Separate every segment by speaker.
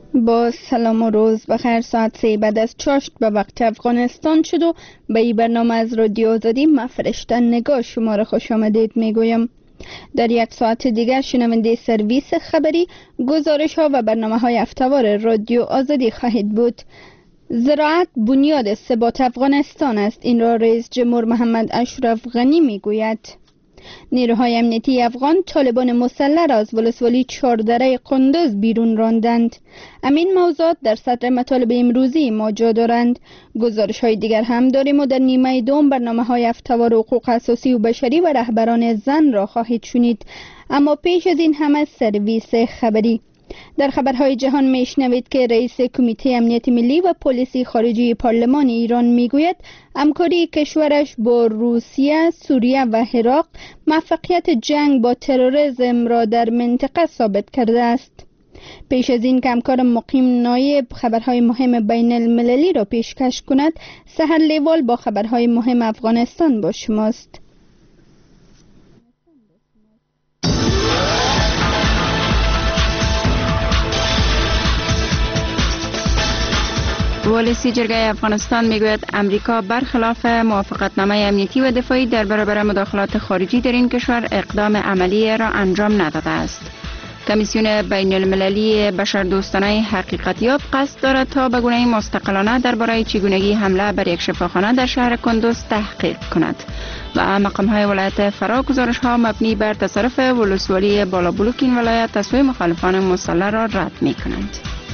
Speaker 1: با سلام و روز بخیر. ساعت 3 بعد از چاشت به وقت افغانستان شد و به این برنامه از رادیو آزادی من فرشته نگاه شما را خوش آمدید میگویم. در یک ساعت دیگر شنونده سرویس خبری، گزارش ها و برنامه های هفته‌وار رادیو آزادی خواهید بود. زراعت بنیاد ثبات افغانستان است، این را رئیس جمهور محمد اشرف غنی میگوید. نیروهای امنیتی افغان طالبان مسلح را از ولسوالی چهاردره قندوز بیرون راندند. امین موضوعات در سطر مطالب امروزی ما جا دارند. گزارش های دیگر هم داریم و در نیمه دوم برنامه های هفته‌وار حقوق اساسی و بشری و رهبران زن را خواهید شنید. اما پیش از این هم از سرویس خبری. در خبرهای جهان میشنوید که رئیس کمیته امنیت ملی و پلیسی خارجی پارلمان ایران میگوید همکاری کشورش با روسیه، سوریه و عراق موفقیت جنگ با تروریسم را در منطقه ثابت کرده است. پیش از این که همکار مقیم نایب خبرهای مهم بین المللی را پیشکش کند، سحر لیوال با خبرهای مهم افغانستان با شماست.
Speaker 2: ولسی جرگه افغانستان میگوید امریکا برخلاف موافقتنامه امنیتی و دفاعی در برابر مداخلات خارجی در این کشور اقدام عملی را انجام نداده است. کمیسیون بین المللی بشردوستانه حقیقتیاب قصد دارد تا به گونه مستقلانه درباره چگونگی حمله بر یک شفاخانه در شهر کندوز تحقیق کند و مقام‌های ولایت فرا گزارش‌ها مبنی بر تصرف ولسوالی بالابلوک این ولایت از سوی مخالفان مسلح را رد می‌کنند.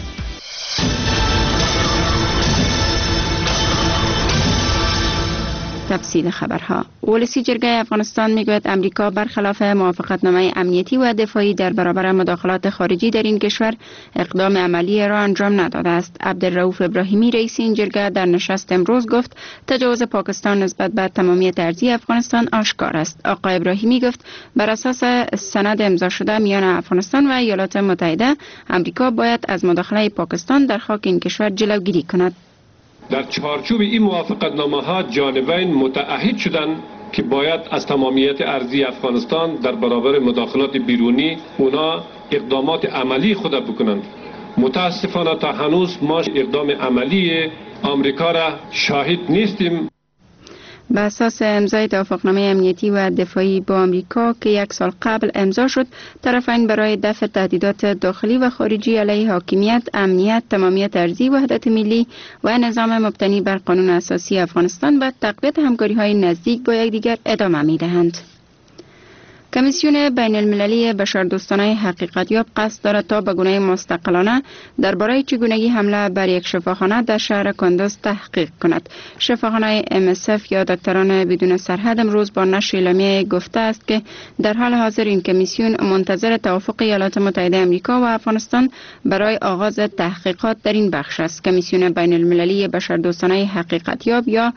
Speaker 2: تفصیل خبرها. ولسی جرگه افغانستان میگوید امریکا برخلاف موافقتنامه امنیتی و دفاعی در برابر مداخلات خارجی در این کشور اقدام عملی را انجام نداده است. عبدالرؤوف ابراهیمی رئیس این جرگه در نشست امروز گفت تجاوز پاکستان نسبت به تمامیت ارضی افغانستان آشکار است. آقای ابراهیمی گفت بر اساس سند امضا شده میان افغانستان و ایالات متحده، امریکا باید از مداخله پاکستان در خاک این کشور جلوگیری کند.
Speaker 3: در چارچوب این موافقتنامه ها جانبین متعهد شدند که باید از تمامیت ارضی افغانستان در برابر مداخلات بیرونی اونا اقدامات عملی خود بکنند. متاسفانه تا هنوز ما اقدام عملی آمریکا را شاهد نیستیم.
Speaker 2: به اساس امضای توافقنامه امنیتی و دفاعی با آمریکا که 1 سال قبل امضا شد، طرفین برای دفع تهدیدات داخلی و خارجی علیه حاکمیت، امنیت، تمامیت ارضی، وحدت ملی و نظام مبتنی بر قانون اساسی افغانستان و تقویت همکاری‌های نزدیک با یکدیگر ادامه می‌دهند. کمیسیون بین المللی بشردوستانه حقیقتیاب قصد دارد تا به گونه مستقلانه درباره چگونگی حمله بر یک شفاخانه در شهر کندوز تحقیق کند. شفاخانه MSF یا دکتران بدون سرحد امروز با نشر اعلامیه گفته است که در حال حاضر این کمیسیون منتظر توافق ایالات متحده آمریکا و افغانستان برای آغاز تحقیقات در این بخش است. کمیسیون بین المللی بشردوستانه حقیقتیاب یا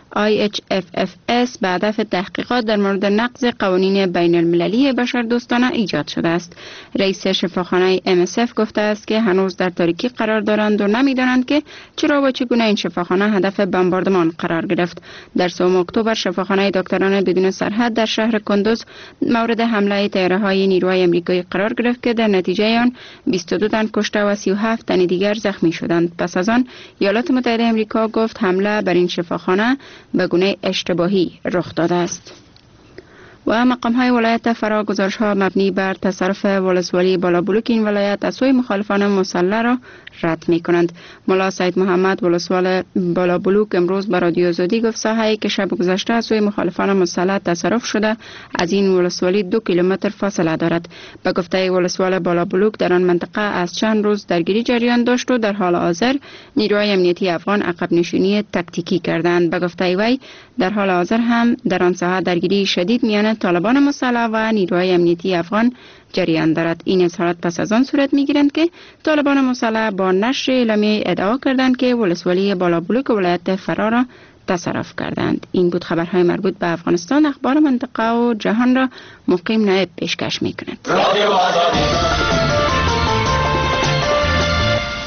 Speaker 2: IHFFS به هدف تحقیقات در مورد نقض قوانین بین المللی بشردوستانه ایجاد شده است. رئیس شفاخانه MSF گفته است که هنوز در تاریکی قرار دارند و نمی‌دانند که چرا و چگونه این شفاخانه هدف بمباردمان قرار گرفت. در 3 اکتبر شفاخانه دکتران بدون سرحد در شهر کندوز مورد حمله طیاره‌های نیروهای آمریکایی قرار گرفت که در نتیجه آن 22 تن کشته و 37 تن دیگر زخمی شدند. پس از آن ایالات متحده آمریکا گفت حمله بر این شفاخانه به گونه اشتباهی رخ داده است. و مقام‌های ولایت فرا گزارش‌ها مبنی بر تصرف ولسوالی بالابلوک این ولایت از سوی مخالفان مسلح را رد می‌کنند. ملا سید محمد ولسوال بالابلوک امروز به رادیو آزادی گفت ساحه‌ای که شب گذشته از سوی مخالفان مسلح تصرف شده از این ولسوالی 2 کیلومتر فاصله دارد. به گفته ولسوال بالابلوک در آن منطقه از چند روز درگیری جریان داشت و در حال حاضر نیروهای امنیتی افغان عقب نشینی تاکتیکی کردند. به گفته وی در حال حاضر هم در آن ساحه درگیری شدید میان طالبان مسلح و نیروهای امنیتی افغان جریان دارد. این اظهارات پس از آن صورت میگیرند که طالبان مسلح با نشر اعلامیه ادعا کردند که ولسوالی بالابلوک ولایت فرا را تصرف کردند. این بود خبرهای مربوط به افغانستان. اخبار منطقه و جهان را مقیم نایب پیشکش میکند.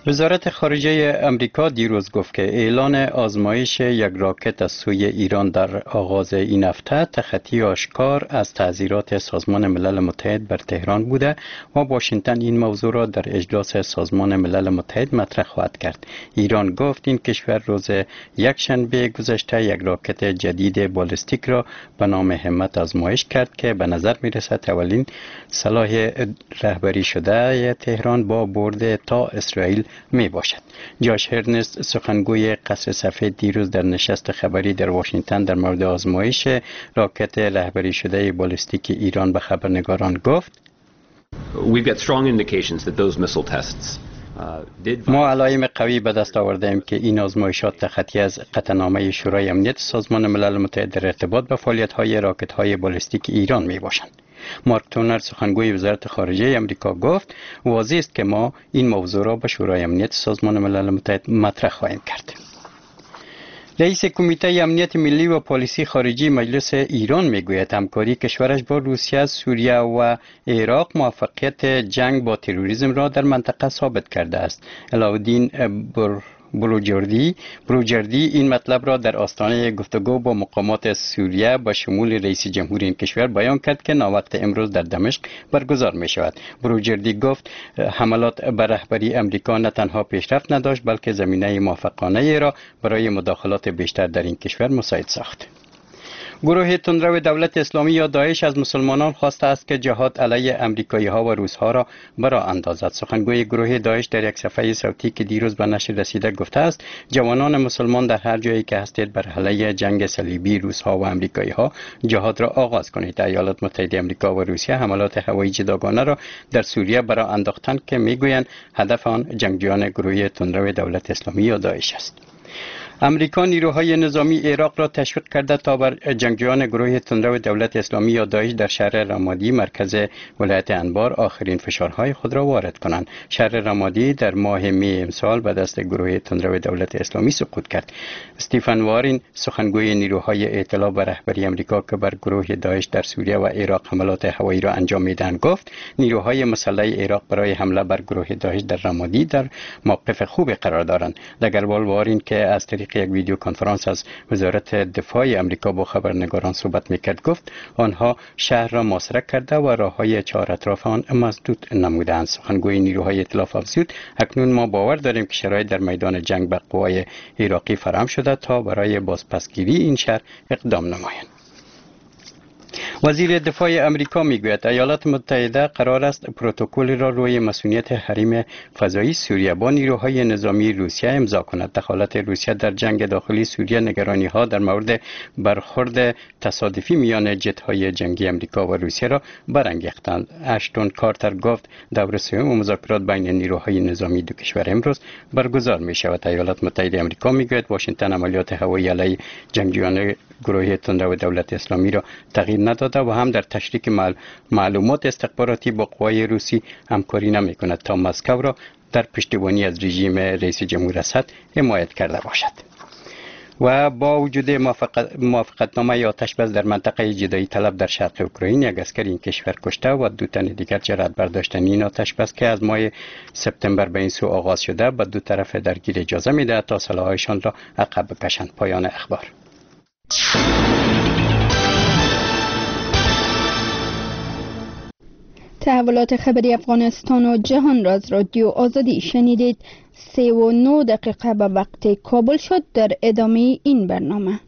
Speaker 4: وزارت خارجه امریکا دیروز گفت که اعلان آزمایش یک راکت از سوی ایران در آغاز این هفته تخطی آشکار از تعزیرات سازمان ملل متحد بر تهران بوده و واشنگتن این موضوع را در اجلاس سازمان ملل متحد مطرح خواهد کرد. ایران گفت این کشور روز یکشنبه گذشته یک راکت جدید بالستیک را به نام همت آزمایش کرد که به نظر می‌رسد اولین سلاح رهبری شده تهران با برد تا اسرائیل می باشد. جاش هرنست سخنگوی قصر سفید دیروز در نشست خبری در واشنگتن در مورد آزمایش راکت رهبری شده بالستیک ایران به خبرنگاران گفت ما علائم قوی به دست آوردیم که این آزمایشات تخطی از قطعنامه شورای امنیت سازمان ملل متحد در ارتباط به فعالیت‌های راکت‌های بالستیک ایران می باشند. مارک تونر سخنگوی وزارت خارجه امریکا گفت واضح است که ما این موضوع را به شورای امنیت سازمان ملل متحد مطرح خواهیم کرد. رئیس کمیته امنیت ملی و پالیسی خارجی مجلس ایران میگوید همکاری کشورش با روسیه، سوریه و عراق موفقیت جنگ با تروریسم را در منطقه ثابت کرده است. علاءالدین بروجردی این مطلب را در آستانه گفتگو با مقامات سوریه با شمول رئیس جمهور این کشور بیان کرد که ناوقت امروز در دمشق برگزار می شود. بروجردی گفت حملات بر رهبری امریکا نه تنها پیشرفت نداشت بلکه زمینه موفقانه را برای مداخلات بیشتر در این کشور مساعد ساخت. گروه تندرو دولت اسلامی یا داعش از مسلمانان خواسته است که جهاد علیه امریکایی ها و روس ها را برا اندازد. سخنگوی گروه داعش در یک صفحه صوتی که دیروز به نشر رسیده گفته است جوانان مسلمان در هر جایی که هستید بر علیه جنگ صلیبی روس ها و امریکایی ها جهاد را آغاز کنید. ایالات متحده آمریکا و روسیه حملات هوایی جداگانه را در سوریه برا انداختند که میگویند هدف آن جنگجویان گروه تندرو دولت اسلامی یا داعش است. امریکا نیروهای نظامی عراق را تشویق کرده تا بر جنگجویان گروه تندرو دولت اسلامی یا داعش در شهر رمادی مرکز ولایت انبار آخرین فشارهای خود را وارد کنند. شهر رمادی در ماه می امسال به دست گروه تندرو دولت اسلامی سقوط کرد. استیفن وارین سخنگوی نیروهای اطلاع و رهبری امریکا که بر گروه داعش در سوریه و عراق حملات هوایی را انجام میدهند گفت نیروهای مسلح عراق برای حمله بر گروه داعش در رمادی در موقف خوبی قرار دارند. دگربال وارین که از طریق یک ویدیو کنفرانس از وزارت دفاع امریکا با خبرنگاران صحبت میکرد گفت آنها شهر را محاصره کرده و راههای چهار اطراف آن مسدود نمودند. سخنگوی نیروهای اطلاع افزود اکنون ما باور داریم که شرایط در میدان جنگ به قوای عراقی فراهم شده تا برای بازپسگیری این شهر اقدام نمایند. وزیر دفاع امریکا میگوید ایالات متحده قرار است پروتکلی را روی مسئولیت حریم فضایی سوریه با نیروهای نظامی روسیه امضا کند. دخالت روسیه در جنگ داخلی سوریه نگرانی ها در مورد برخورد تصادفی میان جت های جنگی امریکا و روسیه را برانگیختند. اشتون کارتر گفت دور سوم مذاکرات بین نیروهای نظامی دو کشور امروز برگزار می شود. ایالات متحده امریکا میگوید واشنگتن عملیات هوایی علیه جنگجویان گروه تندرو دولت اسلامی را تغییر نداده و هم در تشریک معلومات استخباراتی با قوای روسی همکاری نمی کند تا مسکو را در پشتیبانی از رژیم رئیس جمهور اسد حمایت کرده باشد. و با وجود موافقتنامه آتشبس در منطقه جدایی طلب در شرق اوکراین یک عسکر این کشور کشته و 2 تن دیگر جراحت برداشتن. این آتشبس که از ماه سپتامبر به این سو آغاز شده به دو طرف درگیر اجازه میده تا سلاح‌هایشان را عقب بکشند. پایان اخبار.
Speaker 1: تحولات خبری افغانستان و جهان را از رادیو آزادی شنیدید. 39 دقیقه به وقت کابل شد. در ادامه این برنامه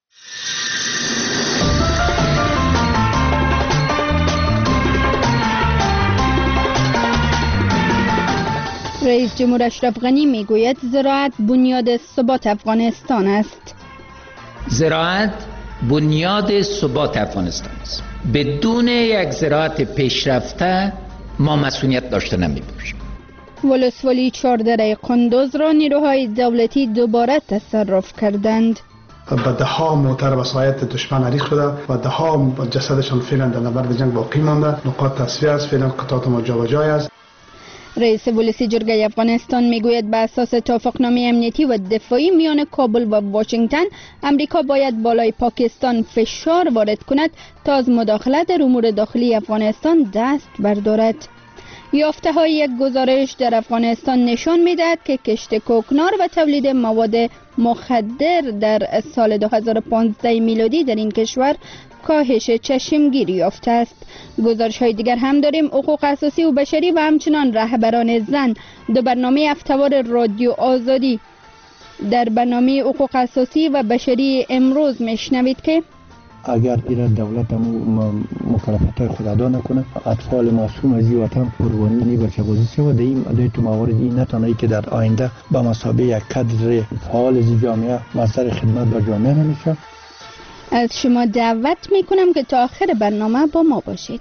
Speaker 1: رئیس جمهور اشرف غنی میگوید زراعت بنیاد ثبات افغانستان است.
Speaker 5: زراعت بنیاد ثبات افغانستان است. بدون یک زراعت پیشرفته ما مسئولیت داشته نمی‌باشیم.
Speaker 1: ولسوالی 4 دره قندوز را نیروهای دولتی دوباره تصرف کردند.
Speaker 6: و ده ها موتر وسایط دشمن حریق شده و ده ها جسدشان فعلا در نبرد جنگ باقی مانده. نقاط تصفیه است، فعلا قطعات ما جابجای است.
Speaker 1: رئیس پلیس جرگه افغانستان میگوید به اساس توافقنامه امنیتی و دفاعی میان کابل و واشنگتن امریکا باید بالای پاکستان فشار وارد کند تا از مداخلت در امور داخلی افغانستان دست بردارد. یافته های یک گزارش در افغانستان نشان می‌دهد که کشت کوکنار و تولید مواد مخدر در سال 2015 میلادی در این کشور کاهش چشمگیر یافته است. گزارش های دیگر هم داریم. حقوق اساسی و بشری و همچنان رهبران زن دو برنامه هفته‌وار رادیو آزادی. در برنامه حقوق اساسی و بشری امروز میشنوید که
Speaker 7: اگر ایران دولت مکلفیت‌های خود ادا نکنه، اطفال معصوم از این وطن قربانی بچه‌بازی شود. این تو موارد این نتانه که در آینده به مثابه یک کادر فعال از جامعه مصدر خدمت به جامعه نمیشه.
Speaker 1: از شما دعوت میکنم که تا آخر برنامه با ما باشید.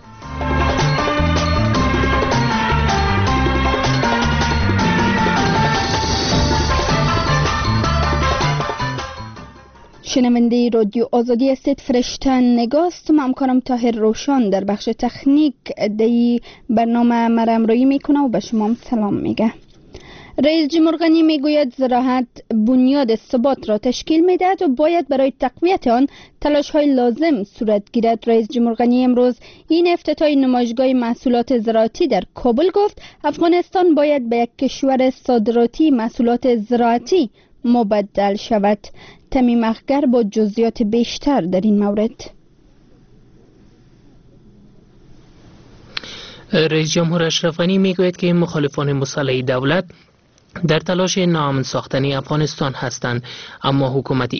Speaker 1: شنونده رادیو آزادی هستید. فرشته نگاست. من همکارم طاهر روشان در بخش تکنیک دی برنامه مرامرویی میکنه و به شما سلام میگه. رئیس جمهور غنی میگوید زراعت بنیاد ثبات را تشکیل میدهد و باید برای تقویت آن تلاش های لازم صورت گیرد. رئیس جمهور غنی امروز این افتتاح نمایشگاه محصولات زراعتی در کابل گفت افغانستان باید به یک کشور صادراتی محصولات زراعتی مبدل شود. تمیم اخگر با جزئیات بیشتر در این مورد.
Speaker 8: رئیس جمهور اشرف غنی میگوید که مخالفان مسلح دولت در تلاش ناامن ساختن افغانستان هستند، اما حکومت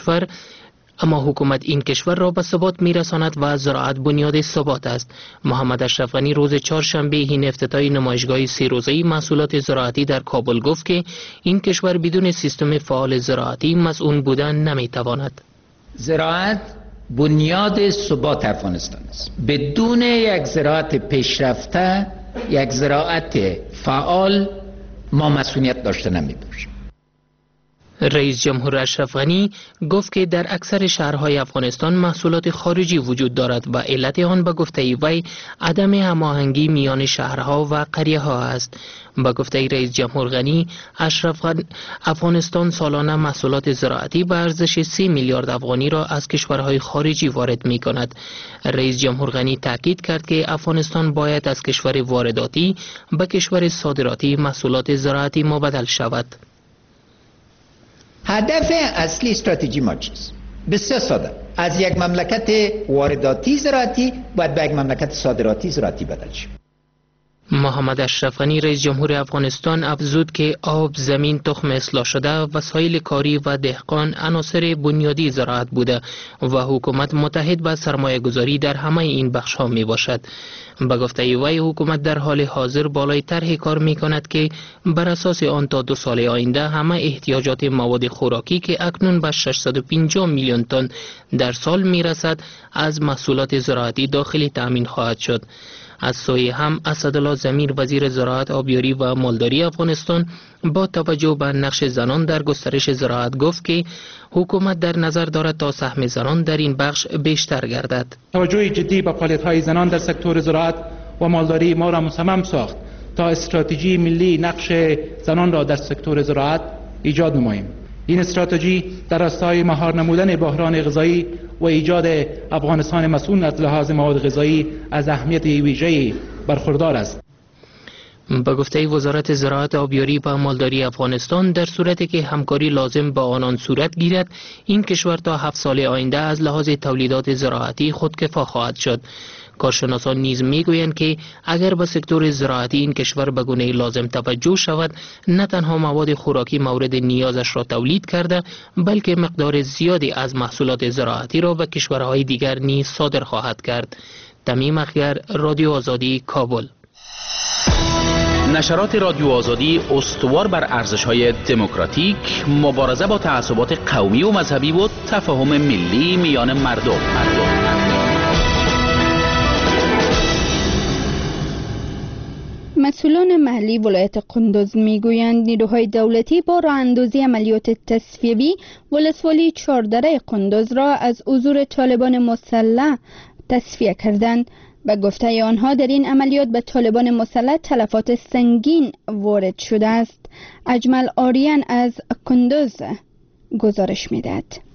Speaker 8: این کشور را به ثبات میرساند و زراعت بنیاد ثبات است. محمد اشرف غنی روز چهارشنبه این افتتاح نمایشگاه 3 روزه محصولات زراعتی در کابل گفت که این کشور بدون سیستم فعال زراعتی مسئول بودن نمیتواند.
Speaker 5: زراعت بنیاد ثبات افغانستان است. بدون یک زراعت پیشرفته، یک زراعت فعال، ما مسئولیت داشته نمی‌باشیم.
Speaker 8: رئیس جمهور اشرف غنی گفت که در اکثر شهرهای افغانستان محصولات خارجی وجود دارد و علت آن به گفته وی عدم هماهنگی میان شهرها و قریه‌ها است. به گفته رئیس جمهور غنی افغانستان سالانه محصولات زراعتی به ارزش 30 میلیارد افغانی را از کشورهای خارجی وارد می کند. رئیس جمهور غنی تاکید کرد که افغانستان باید از کشور وارداتی به کشور صادراتی محصولات زراعتی مبدل شود.
Speaker 5: هدف اصلی استراتژی ما چیست؟ بسیار ساده. از یک مملکت وارداتی زراعتی باید به یک مملکت صادراتی زراعتی بدل شود.
Speaker 8: محمد اشرف غنی رئیس جمهور افغانستان افزود که آب، زمین، تخم اصلاح شده، وسایل کاری و دهقان عناصر بنیادی زراعت بوده و حکومت متحد به سرمایه گذاری در همه این بخش ها می باشد. به گفته وی حکومت در حال حاضر بالای طرح کار می کند که بر اساس آن تا 2 سال آینده همه احتیاجات مواد خوراکی که اکنون به 650 میلیون تن در سال می رسد از محصولات زراعتی داخلی تامین خواهد شد. از سوی هم اسدالله ضمیر وزیر زراعت، آبیاری و مالداری افغانستان با توجه به نقش زنان در گسترش زراعت گفت که حکومت در نظر دارد تا سهم زنان در این بخش بیشتر گردد.
Speaker 9: توجه جدی به فعالیت‌های زنان در سکتور زراعت و مالداری ما را مصمم ساخت تا استراتژی ملی نقش زنان را در سکتور زراعت ایجاد نماییم. این استراتژی در راستای مهار نمودن بحران غذایی و ایجاد افغانستان مسئول از لحاظ مواد غذایی از اهمیت ویژه‌ای برخوردار است.
Speaker 8: به گفته وزارت زراعت، آبیاری و مالداری افغانستان در صورتی که همکاری لازم با آنان صورت گیرد، این کشور تا 7 سال آینده از لحاظ تولیدات زراعتی خودکفا خواهد شد. کارشناسان نیز میگویند که اگر به سکتور زراعتی این کشور به گونه لازم توجه شود، نه تنها مواد خوراکی مورد نیازش را تولید کرده، بلکه مقدار زیادی از محصولات زراعتی را به کشورهای دیگر نیز صادر خواهد کرد. تمیم اخگر، رادیو آزادی، کابل.
Speaker 10: نشرات رادیو آزادی استوار بر ارزش‌های دموکراتیک، مبارزه با تعصبات قومی و مذهبی و تفاهم ملی میان مردم.
Speaker 1: مسئولان محلی ولایت قندوز میگویند نیروهای دولتی با راه اندازی عملیات تصفیه‌ای ولسوالی 4 دره قندوز را از حضور طالبان مسلح تصفیه کردند. به گفته آنها در این عملیات به طالبان مسلح تلفات سنگین وارد شده است. اجمل آریان از قندوز گزارش میدهد.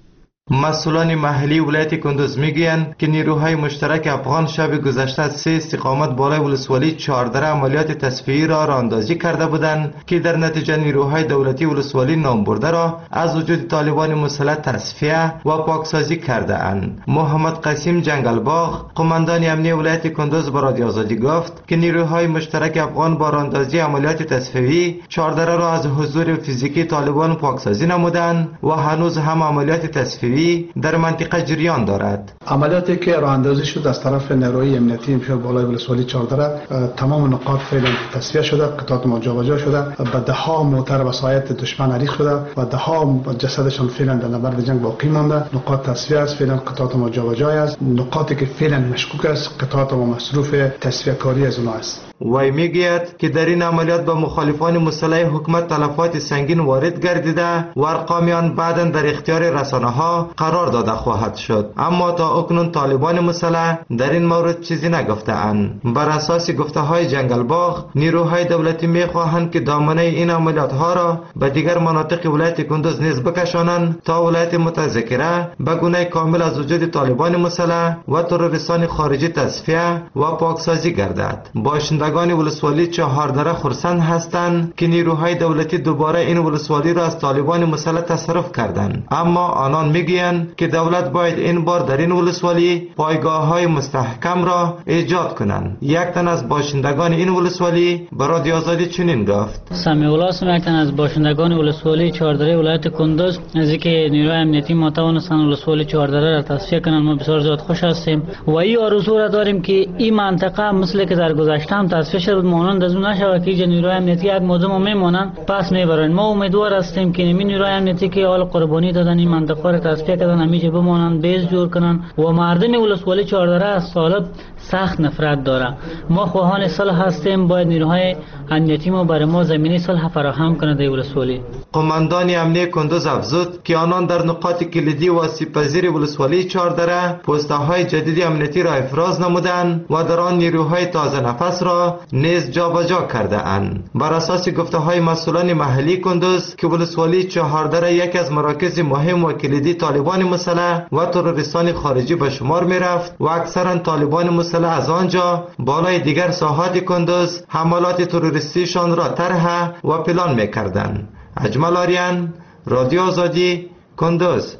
Speaker 11: مسئولان محلی ولایت کندوز میگویند که نیروهای مشترک افغان شب گذشته از 3 استقامت بالای ولسوالی 14 عملیات تصفیه‌ای را راهاندازی کرده بودند که در نتیجه نیروهای دولتی ولسوالی نام برده را از وجود طالبان مسلح تصفیه و پاکسازی کرده اند. محمد قاسم جنگلباغ قماندان امنیتی ولایت کندوز به رادیو آزادی گفت که نیروهای مشترک افغان با راهاندازی عملیات تصفیه‌ای 14 را از حضور فیزیکی طالبان پاکسازی نمودند و هنوز هم عملیات تصفیه‌ای در منطقه جریان دارد.
Speaker 6: عملیاتی که راه اندازی شد از طرف نیروهای امنیتی امشب بالای ولسوالی 14 تمام نقاط فعلا تصفیه شده، قطعات ما جابجا شده، به ده‌ها موتر و سایت دشمن ریخت شده و ده‌ها جسدشان فعلا در نبرد جنگ باقی مانده. نقاط تصفیه است، فعلا قطعات ما جابجا است. نقاطی که فعلا مشکوک است قطعات ما مصروف تصفیه کاری از اونها است.
Speaker 11: وی میگوید که در این عملیات به مخالفان مسلح حکومت تلفات سنگین وارد گردیده و ارقام آن بعداً در اختیار رسانه‌ها قرار داده خواهد شد، اما تا اکنون طالبان مسلح در این مورد چیزی نگفته اند. بر اساس گفته‌های جنگلباغ نیروهای دولتی میخواهند که دامنه این عملیات ها را به دیگر مناطق ولایت کندوز نیز بکشانند تا ولایت متذکره به گونه کامل از وجود طالبان مسلح و تروریستان خارجی تصفیه و پاکسازی گردد. باشندگان ولسوالی 14 خرسند هستند که نیروهای دولتی دوباره این ولسوالی را از طالبان مسلح تصرف کردند، اما آنان میگویند که دولت باید این بار در این ولسوالی پایگاه‌های مستحکم را ایجاد کنند. یک تن از باشندگان این ولسوالی به رادیو آزادی چنین گفت:
Speaker 12: سمیع الله اسم یک تن از باشندگان ولسوالی 14 ولایت کندوز از اینکه نیروی امنیتی ما توانستند ولسوالی 14 را تصفیه کنند ما بسیار زیاد خوش هستیم و این آرزو را داریم که این منطقه مثل که در گذشته هم تصفیه شد مانند از اون نشود که نیروی امنیتی یک مدام میمونند پس میبرند. ما امیدوار هستیم که این نیروی امنیتی که حال قربانی دادن این منطقه را تصفیه کردن همیشه بمانند، بیس جور کنن و مردم ولسوالی 14 از طالب سخت نفرت داره. ما خواهان صلح هستیم، باید نیروهای امنیتی ما برای ما زمینه صلح فراهم کنه در ولسوالی.
Speaker 11: قماندان امنیتی کندوز افزود که آنان در نقاط کلیدی و آسیب‌پذیر ولسوالی 14 پست‌های جدیدی امنیتی را افراز نمودند و در آن نیروهای تازه نفس را نیز جابجا کرده اند. بر اساس گفته‌های مسئولان محلی کندوز که ولسوالی 14 یکی از مراکز مهم و کلیدی طالبان مسلح و تروریستان خارجی به شمار می‌رفت و اکثرا طالبان مسلح از آنجا بالای دیگر ساحات کندوز حملات تروریستیشان را طرح و پلان می‌کردند. اجمل آریان، رادیو آزادی، کندوز.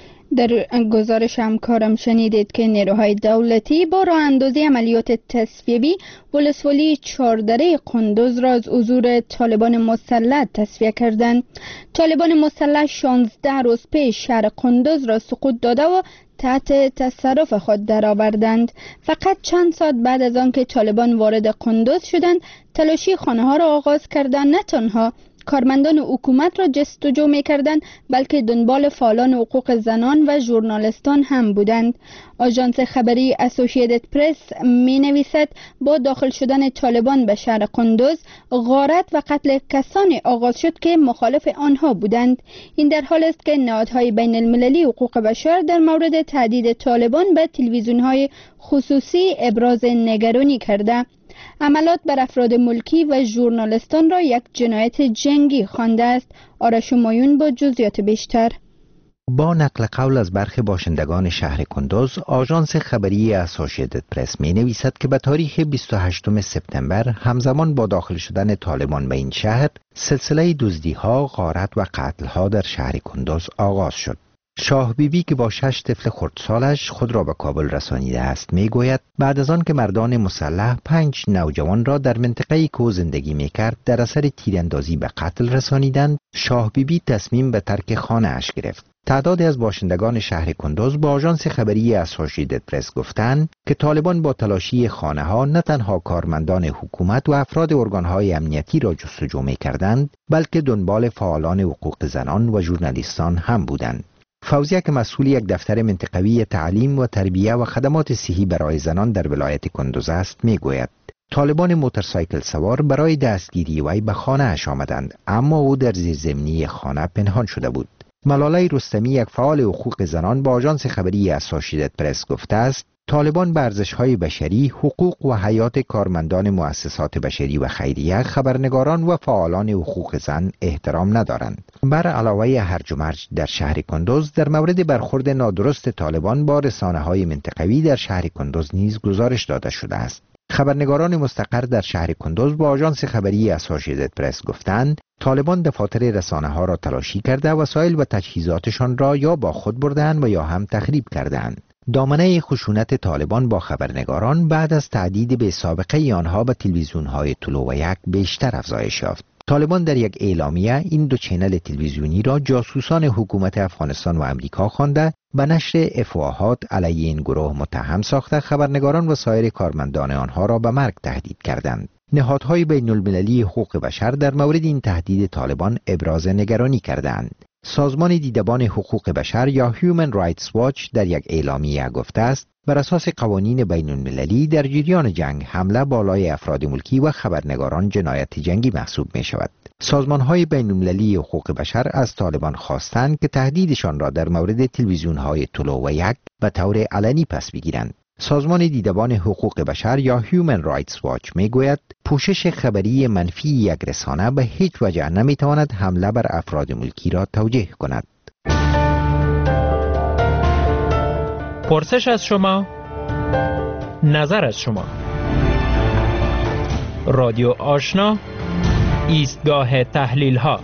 Speaker 1: در گزارش همکارم شنیدید که نیروهای دولتی با راه اندازی عملیات تصفیه‌ای ولسوالی 14 کندوز را از حضور طالبان مسلح تصفیه کردند. طالبان مسلح 16 روز پیش شهر کندوز را سقوط داده و تحت تصرف خود درآوردند. فقط چند ساعت بعد از آن که طالبان وارد کندوز شدند تلاشی خانه ها را آغاز کردند. نه تنها کارمندان حکومت را جستجو می‌کردند بلکه دنبال فعالان حقوق زنان و ژورنالیستان هم بودند. آژانس خبری اسوسییتد پرس می‌نویسد با داخل شدن طالبان به شهر کندوز غارت و قتل کسانی آغاز شد که مخالف آنها بودند. این در حال است که نهادهای بین المللی حقوق بشر در مورد تهدید طالبان به تلویزیون‌های خصوصی ابراز نگرانی کرده. عملات بر افراد ملکی و ژورنالیستان را یک جنایت جنگی خوانده است. آرش مایون با جزئیات بیشتر.
Speaker 13: با نقل قول از برخی باشندگان شهر کندوز، آژانس خبری اسوسییتد پرس می نویسد که به تاریخ 28 سپتامبر همزمان با داخل شدن طالبان به این شهر، سلسله دزدی‌ها، غارت و قتل‌ها در شهر کندوز آغاز شد. شاه بیبی که با 6 طفل خردسالش خود را به کابل رسانیده است میگوید بعد از آن که مردان مسلح 5 نوجوان را در منطقه‌ای که زندگی میکرد در اثر تیراندازی به قتل رسانیدند، شاه بیبی تصمیم به ترک خانه اش گرفت. تعدادی از باشندگان شهر کندوز با آژانس خبری اسوسییتد پرس گفتند که طالبان با تلاشی خانه ها نه تنها کارمندان حکومت و افراد ارگانهای امنیتی را جستجو میکردند بلکه دنبال فعالان حقوق زنان و ژورنالیستان هم بودند. فوزیه که مسئول یک دفتر منطقوی تعلیم و تربیه و خدمات صحی برای زنان در ولایت کندوز است میگوید طالبان موتورسایکل سوار برای دستگیری وی به خانه اش آمدند، اما او در زیرزمینی خانه پنهان شده بود. ملاله رستمی یک فعال حقوق زنان با آژانس خبری اسوسییتد پرس گفته است طالبان به ارزش‌های بشری، حقوق و حیات کارمندان مؤسسات بشری و خیریه، خبرنگاران و فعالان حقوق زن احترام ندارند. بر علاوه هرج و مرج در شهر کندوز، در مورد برخورد نادرست طالبان با رسانه‌های منطقوی در شهر کندوز نیز گزارش داده شده است. خبرنگاران مستقر در شهر کندوز با آژانس خبری اسوسییتد پرس گفتند طالبان دفاتر رسانه‌ها را تلاشی کرده وسایل و تجهیزاتشان را یا با خود بردند و یا هم تخریب کردند. دامنه خشونت طالبان با خبرنگاران بعد از تهدید به سابقه آنها به تلویزیون‌های طلوع و یک بیشتر افزایش یافت. طالبان در یک اعلامیه این دو چینل تلویزیونی را جاسوسان حکومت افغانستان و امریکا خوانده به نشر افواهات علیه این گروه متهم ساخته خبرنگاران و سایر کارمندان آنها را به مرگ تهدید کردند. نهادهای بین المللی حقوق بشر در مورد این تهدید طالبان ابراز نگرانی کردند. سازمان دیدبان حقوق بشر یا Human Rights Watch در یک اعلامیه گفته است بر اساس قوانین بین المللی در جریان جنگ حمله بالای افراد ملکی و خبرنگاران جنایت جنگی محسوب می شود. سازمان‌های بین المللی حقوق بشر از طالبان خواستند که تهدیدشان را در مورد تلویزیون‌های طلوع و یک به طور علنی پس بگیرند. سازمان دیدبان حقوق بشر یا Human Rights Watch می گوید پوشش خبری منفی یک رسانه به هیچ وجه نمی تواند حمله بر افراد ملکی را توجیه کند.
Speaker 8: پرسش از شما، نظر از شما. رادیو آشنا، ایستگاه تحلیل ها.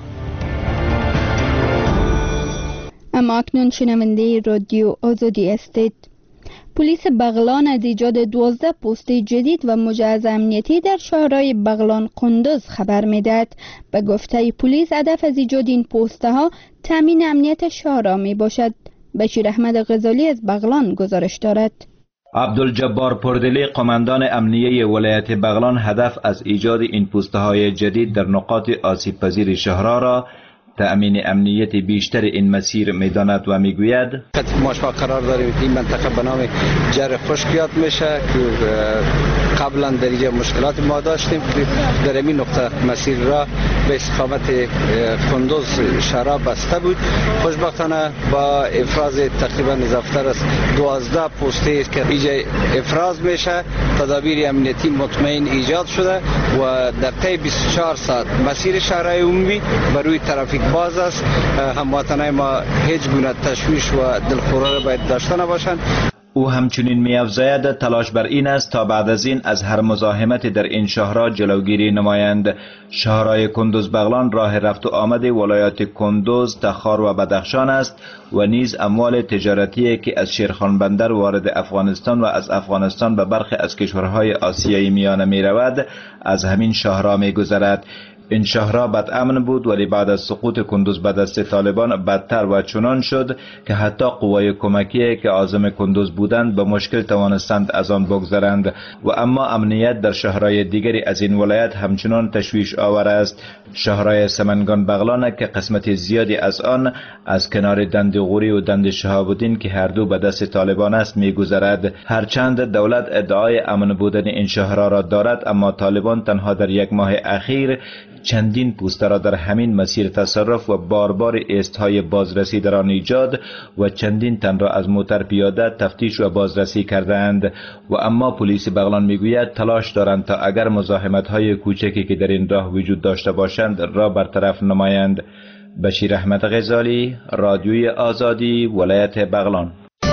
Speaker 1: اما اکنون شنونده رادیو آزادی هستید. پلیس بغلان از ایجاد 12 پست جدید و مجهز امنیتی در شهرهای بغلان قندوز خبر می‌دهد. به گفته پلیس هدف از ایجاد این پست‌ها تامین امنیت شهرها میباشد. بشیر احمد غزالی از بغلان گزارش دارد.
Speaker 14: عبدالجبار پردلی قماندان امنیه ولایت بغلان هدف از ایجاد این پست‌های جدید در نقاط آسیب پذیر شهرها را تأمین امنیت بیشتر این مسیر می‌داند و میگوید
Speaker 15: ما قرار داریم این منطقه به نام جر خشکیات میشه که قبلا در اینجا مشکلات ما داشتیم. در این نقطه مسیر را به استقامت کندوز شهر بسته بود. خوشبختانه با افراز تقریبا اضافه‌تر از 12 پستی که اینجا افراز میشه تدابیر امنیتی مطمئن ایجاد شده و در طی 24 ساعت مسیر شهرهای عمومی بر روی ترافیک باز است. هموطنان ما هیچ گونه تشویش و دلخوری باید داشته نباشند.
Speaker 14: او همچنین می‌افزاید تلاش بر این است تا بعد از این از هر مزاحمت در این شهرها جلوگیری نمایند. شهرهای کندوز بغلان راه رفت و آمد ولایات کندوز، تخار و بدخشان است و نیز اموال تجارتی که از شیرخان بندر وارد افغانستان و از افغانستان به برخی از کشورهای آسیای میانه می رود از همین شهرها می گذرد. این شهرها بد امن بود ولی بعد از سقوط کندوز به دست طالبان بدتر و چنان شد که حتی قوای کمکی که عازم کندوز بودند به مشکل توانستند از آن بگذرند و اما امنیت در شهرهای دیگری از این ولایت همچنان تشویش آور است. شهرهای سمنگان بغلان که قسمت زیادی از آن از کنار دند غوری و دند شهاب الدین که هر دو به دست طالبان است میگذرد. هرچند دولت ادعای امن بودن این شهرها را دارد اما طالبان تنها در یک ماه اخیر چندین پوسته را در همین مسیر تصرف و بار ایستهای بازرسی در آن ایجاد و چندین تن را از موتر پیاده تفتیش و بازرسی کردند و اما پلیس بغلان میگوید تلاش دارند تا اگر مزاحمت‌های کوچکی که در این راه وجود داشته باشند را برطرف نمایند. بشیر احمد غزالی، رادیوی آزادی، ولایت بغلان.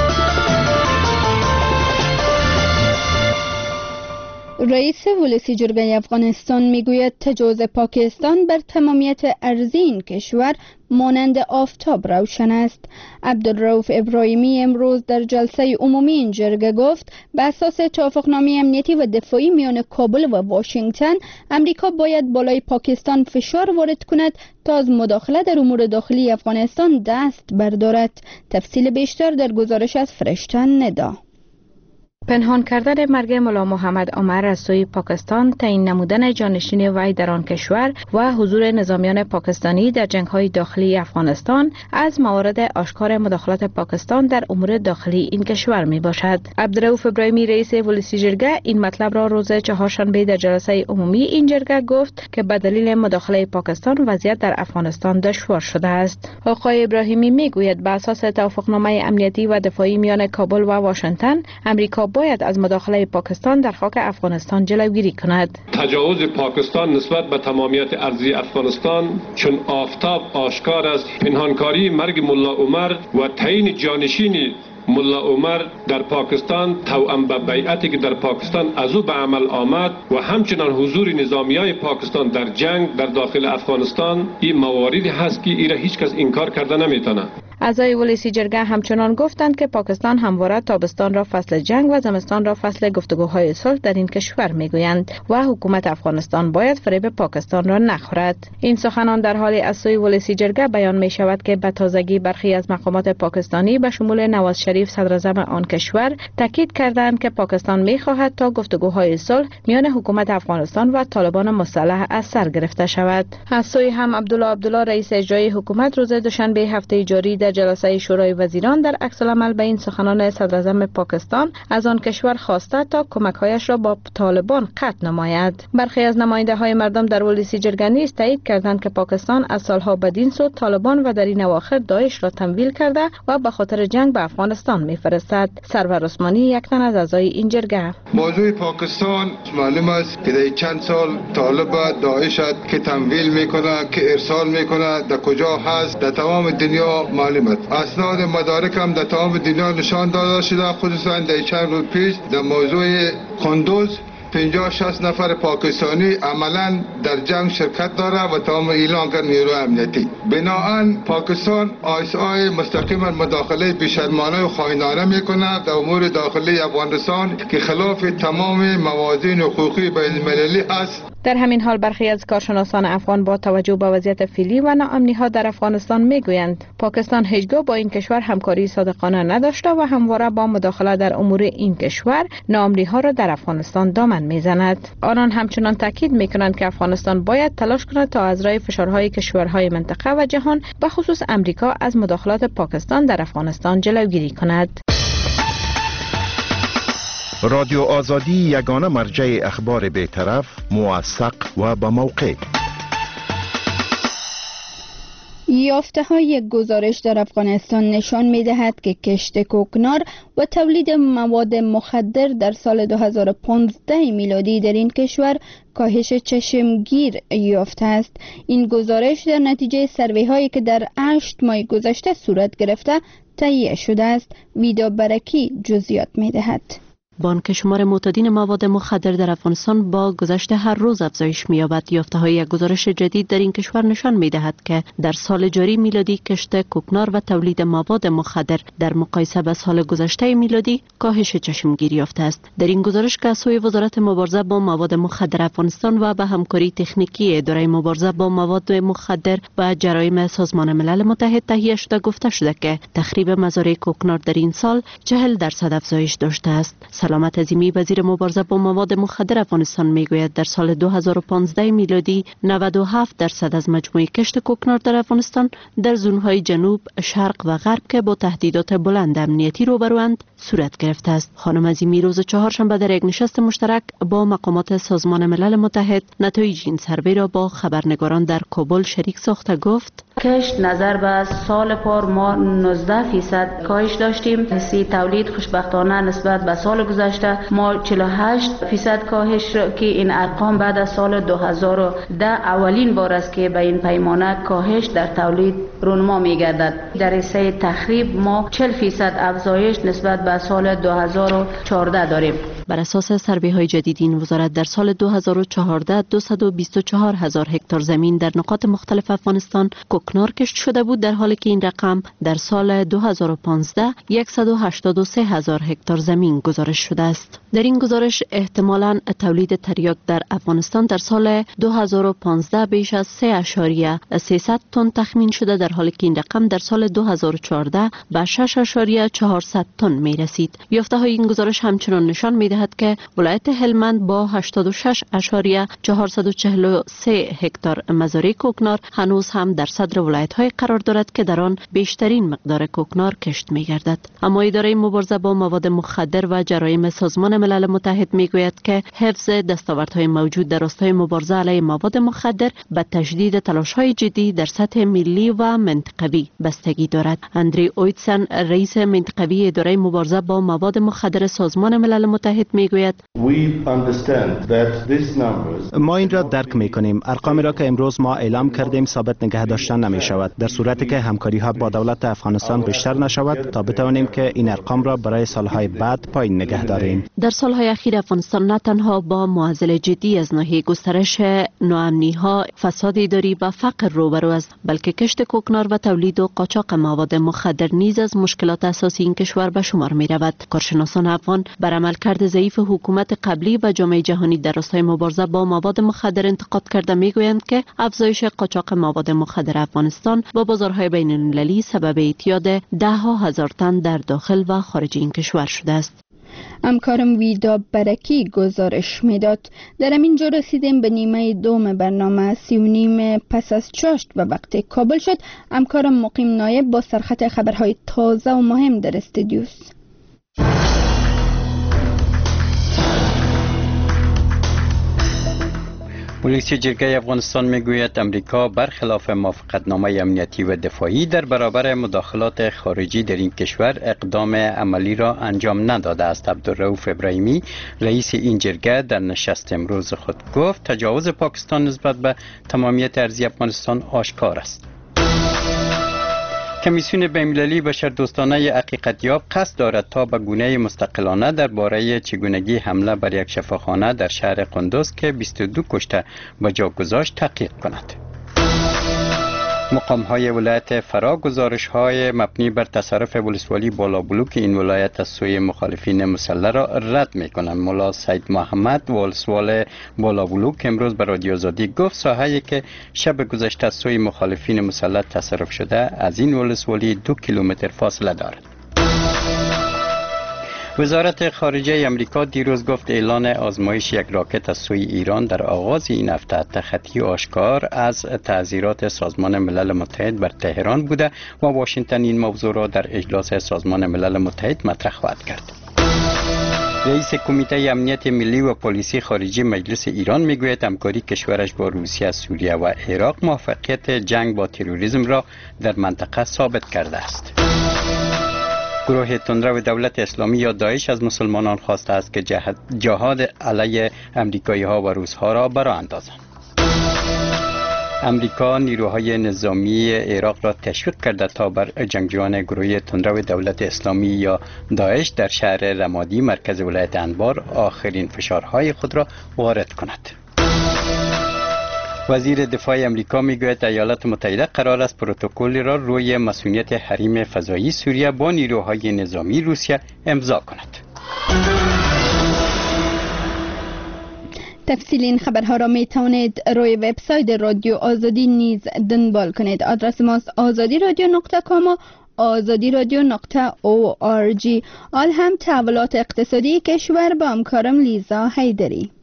Speaker 1: رئیس ولسی جرگه افغانستان میگوید تجاوز پاکستان بر تمامیت ارضی این کشور مانند آفتاب روشن است. عبدالرؤوف ابراهیمی امروز در جلسه عمومی این جرگه گفت به اساس توافقنامه امنیتی و دفاعی میان کابل و واشنگتن امریکا باید بالای پاکستان فشار وارد کند تا از مداخله در امور داخلی افغانستان دست بردارد. تفصیل بیشتر در گزارش از فرشته ندا.
Speaker 16: پنهان کردن مرگ ملا محمد عمر از سوی پاکستان، تعیین نمودن جانشین وی در آن کشور و حضور نظامیان پاکستانی در جنگ‌های داخلی افغانستان از موارد آشکار مداخلت پاکستان در امور داخلی این کشور می باشد. عبدالرؤوف ابراهیمی رئیس ولسی جرگه این مطلب را روز چهارشنبه در جلسه عمومی این جرگه گفت که به دلیل مداخله پاکستان وضعیت در افغانستان دشوار شده است. آقای ابراهیمی می گوید به اساس توافقنامه امنیتی و دفاعی میان کابل و واشنگتن امریکا باید از مداخله پاکستان در خاک افغانستان جلوگیری کند.
Speaker 3: تجاوز پاکستان نسبت به تمامیت ارضی افغانستان چون آفتاب آشکار است. پنهانکاری مرگ ملا عمر و تعیین جانشین ملا عمر در پاکستان توأم به بیعتی که در پاکستان از او به عمل آمد و همچنان حضور نظامیای پاکستان در جنگ در داخل افغانستان، این مواردی هست که ایره هیچ کس انکار کرده نمیتونه.
Speaker 16: اعضای ولسی جرگه همچنان گفتند که پاکستان همواره تابستان را فصل جنگ و زمستان را فصل گفتگوهای صلح در این کشور میگویند و حکومت افغانستان باید فریب پاکستان را نخورد. این سخنان در حالی از سوی ولسی جرگه بیان می شود که به تازگی برخی از مقامات پاکستانی به شمول نواز شریف صدر اعظم آن کشور تاکید کردند که پاکستان میخواهد تا گفتگوهای صلح میان حکومت افغانستان و طالبان مسلح از سر گرفته شود. از سوی هم عبدالله رئیس اجرایی حکومت روز دوشنبه هفته جاری در جلسه شورای وزیران در عکس العمل به این سخنان صدر اعظم پاکستان از آن کشور خواسته تا کمک‌هایش را با طالبان قطع نماید. برخی از نماینده‌های مردم در ولسی جرگه نیز تایید کردند که پاکستان از سالها بدین سو طالبان و در این اواخر داعش را تمویل کرده و به خاطر جنگ به افغانستان می‌فرستد. سرور عثمانی یک تن از اعضای این جرگه:
Speaker 17: موضوع پاکستان معلوم است که در چند سال طالب داعش که تمویل میکنه، که ارسال میکنه، در کجا هست در تمام دنیا معلوم است. اسناد مدارک هم در تمام دنیا نشان داده شده، خصوصا در چند روز پیش در موضوع کندوز 50-60 نفر پاکستانی عملا در جنگ شرکت داره و تمام اعلان کرد نیروی امنیتی. بنابراین پاکستان آی مستقیما مداخله بیشرمانه و خائنانه میکنه در امور داخلی افغانستان که خلاف تمام موازین حقوقی بین المللی است.
Speaker 16: در همین حال برخی از کارشناسان افغان با توجه به وضعیت فعلی و ناامنی‌ها در افغانستان میگویند پاکستان هیچگاه با این کشور همکاری صادقانه نداشته و همواره با مداخله در امور این کشور ناامنی‌ها را در افغانستان دامن میزند. آنان همچنان تاکید میکنند که افغانستان باید تلاش کند تا از رای فشارهای کشورهای منطقه و جهان به خصوص امریکا از مداخلات پاکستان در افغانستان جلوگیری کند.
Speaker 18: رادیو آزادی یگانه مرجع اخبار بی‌طرف، موثق و با موقع.
Speaker 1: یافته‌های گزارش در افغانستان نشان می‌دهد که کشت کوکنار و تولید مواد مخدر در سال 2015 میلادی در این کشور کاهش چشمگیر یافته است. این گزارش در نتیجه سروی‌هایی که در 8 ماه گذشته صورت گرفته تهیه شده است. ویدا برکی جزئیات می‌دهد.
Speaker 19: بانک شمار معتادین مواد مخدر در افغانستان با گذشت هر روز افزایش می‌یابد. یافته‌های یک گزارش جدید در این کشور نشان می‌دهد که در سال جاری میلادی کشت کوکنار و تولید مواد مخدر در مقایسه با سال گذشته میلادی کاهش چشمگیر یافته است. در این گزارش که از سوی وزارت مبارزه با مواد مخدر افغانستان و به همکاری تکنیکی اداره مبارزه با مواد مخدر و جرایم سازمان ملل متحد تهیه شده گفته شده که تخریب مزارع کوکنار در این سال 40% افزایش داشته است. سلامت عظیمی وزیر مبارزه با مواد مخدر افغانستان میگوید در سال 2015 میلادی 97% از مجموع کشت کوکنار در افغانستان در زونهای جنوب، شرق و غرب که با تهدیدات بلند امنیتی روبروند صورت گرفته است. خانم عظیمی روز چهارشنبه در یک نشست مشترک با مقامات سازمان ملل متحد نتایج این سروی را با خبرنگاران در کابل شریک ساخته گفت:
Speaker 20: کشت نظر به سال پار ما 19% کاهش داشتیم. حسی تولید خوشبختانه نسبت به سال گذشته ما 48% کاهش که این ارقام بعد از سال 2010 اولین بار است که به این پیمانه کاهش در تولید رونما می‌گردد. در حصه تخریب ما 40% افزایش نسبت به سال 2014 داریم.
Speaker 19: بر اساس سروی‌های جدید این وزارت در سال 2014 224,000 هکتار زمین در نقاط مختلف افغانستان کوکنار کشت شده بود، در حالی که این رقم در سال 2015 183,000 هکتار زمین گزارش شده است. در این گزارش احتمالاً تولید تریاک در افغانستان در سال 2015 بیش از 3.300 تن تخمین شده، در حالی که این رقم در سال 2014 به 6.400 تن می رسید. یافته‌های این گزارش همچنان نشان می دهد دهد که ولایت هلمند با 86.443 هکتار مزارع کوکنار هنوز هم در صدر ولایت‌های قرار دارد که در آن بیشترین مقدار کوکنار کشت می‌گردد. اما اداره مبارزه با مواد مخدر و جرایم سازمان ملل متحد می‌گوید که حفظ دستاوردهای موجود در راستای مبارزه علیه مواد مخدر به تشدید تلاش‌های جدی در سطح ملی و منطقوی بستگی دارد. اندری اویتسن رئیس منطقوی اداره مبارزه با مواد مخدر سازمان ملل متحد میگوید
Speaker 21: ما این را درک می‌کنیم. ارقامی را که امروز ما اعلام کردیم ثابت نگه داشتن نمی‌شود در صورتی که همکاری‌ها با دولت افغانستان بیشتر نشود تا بتوانیم که این ارقام را برای سالهای بعد پایین نگه داریم.
Speaker 19: در سالهای اخیر افغانستان نه تنها با معضل جدی از ناحیه گسترش ناامنی‌ها، فساد اداری و فقر روبرو است، بلکه کشت کوکنار و تولید و قاچاق مواد مخدر نیز از مشکلات اساسی این کشور به شمار می‌رود. کارشناسان افغان بر عملکرد ضعیف حکومت قبلی و جامعه جهانی در راستای مبارزه با مواد مخدر انتقاد کرده می‌گویند که افزایش قاچاق مواد مخدر افغانستان با بازارهای بین‌المللی سبب اعتیاد ده‌ها هزار تن در داخل و خارج این کشور شده است.
Speaker 1: همکارم ویدا برکی گزارش میداد. در همین جا رسیدیم به نیمه دوم برنامه 3:30 پس از چاشت و وقت کابل شد. همکارم مقیم نایب با سرخط خبرهای تازه و مهم در استودیوست.
Speaker 4: پلیس جرگه افغانستان میگوید امریکا برخلاف موافقتنامه امنیتی و دفاعی در برابر مداخلات خارجی در این کشور اقدام عملی را انجام نداده است. عبدالرؤوف ابراهیمی رئیس این جرگه در نشست امروز خود گفت تجاوز پاکستان نسبت به تمامیت ارضی افغانستان آشکار است. کمیسیون بین‌المللی بشردوستانه حقیقتیاب قصد دارد تا به گونه مستقلانه درباره چگونگی حمله بر یک شفاخانه در شهر قندوز که 22 کشته به جا گذاشت تحقیق کند. مقام‌های ولایت فرا گزارش‌های مبنی بر تصرف ولسوالی بالابلوک این ولایت از سوی مخالفین مسلح را رد می‌کنند. ملا سید محمد ولسوال بالابلوک امروز به رادیو آزادی گفت ساحه‌ای که شب گذشته از سوی مخالفین مسلح تصرف شده از این ولسوالی 2 کیلومتر فاصله دارد. وزارت خارجه امریکا دیروز گفت اعلان آزمایش یک راکت از سوی ایران در آغاز این هفته تخطی آشکار از تعزیرات سازمان ملل متحد بر تهران بوده و واشنگتن این موضوع را در اجلاس سازمان ملل متحد مطرح خواهد کرد. رئیس کمیته امنیت ملی و پلیسی خارجی مجلس ایران میگوید همکاری کشورش با روسیه، سوریه و عراق موفقیت جنگ با تروریسم را در منطقه ثابت کرده است. گروه تندرو دولت اسلامی یا داعش از مسلمانان خواسته است که جهاد علیه امریکایی ها و روس ها را براندازند. امریکا نیروهای نظامی عراق را تشویق کرده تا بر جنگجویان گروه تندرو دولت اسلامی یا داعش در شهر رمادی مرکز ولایت انبار آخرین فشارهای خود را وارد کند. وزیر دفاع امریکا میگوید ایالات متحده قرار است پروتکلی را روی مسئولیت حریم فضایی سوریه با نیروهای نظامی روسیه امضا کند.
Speaker 1: تفصیل این خبرها را می توانید روی وبسایت رادیو آزادی نیز دنبال کنید. آدرس ماست azadiradio.com و azadiradio.org. آل هم تحولات اقتصادی کشور با همکارم لیزا حیدری.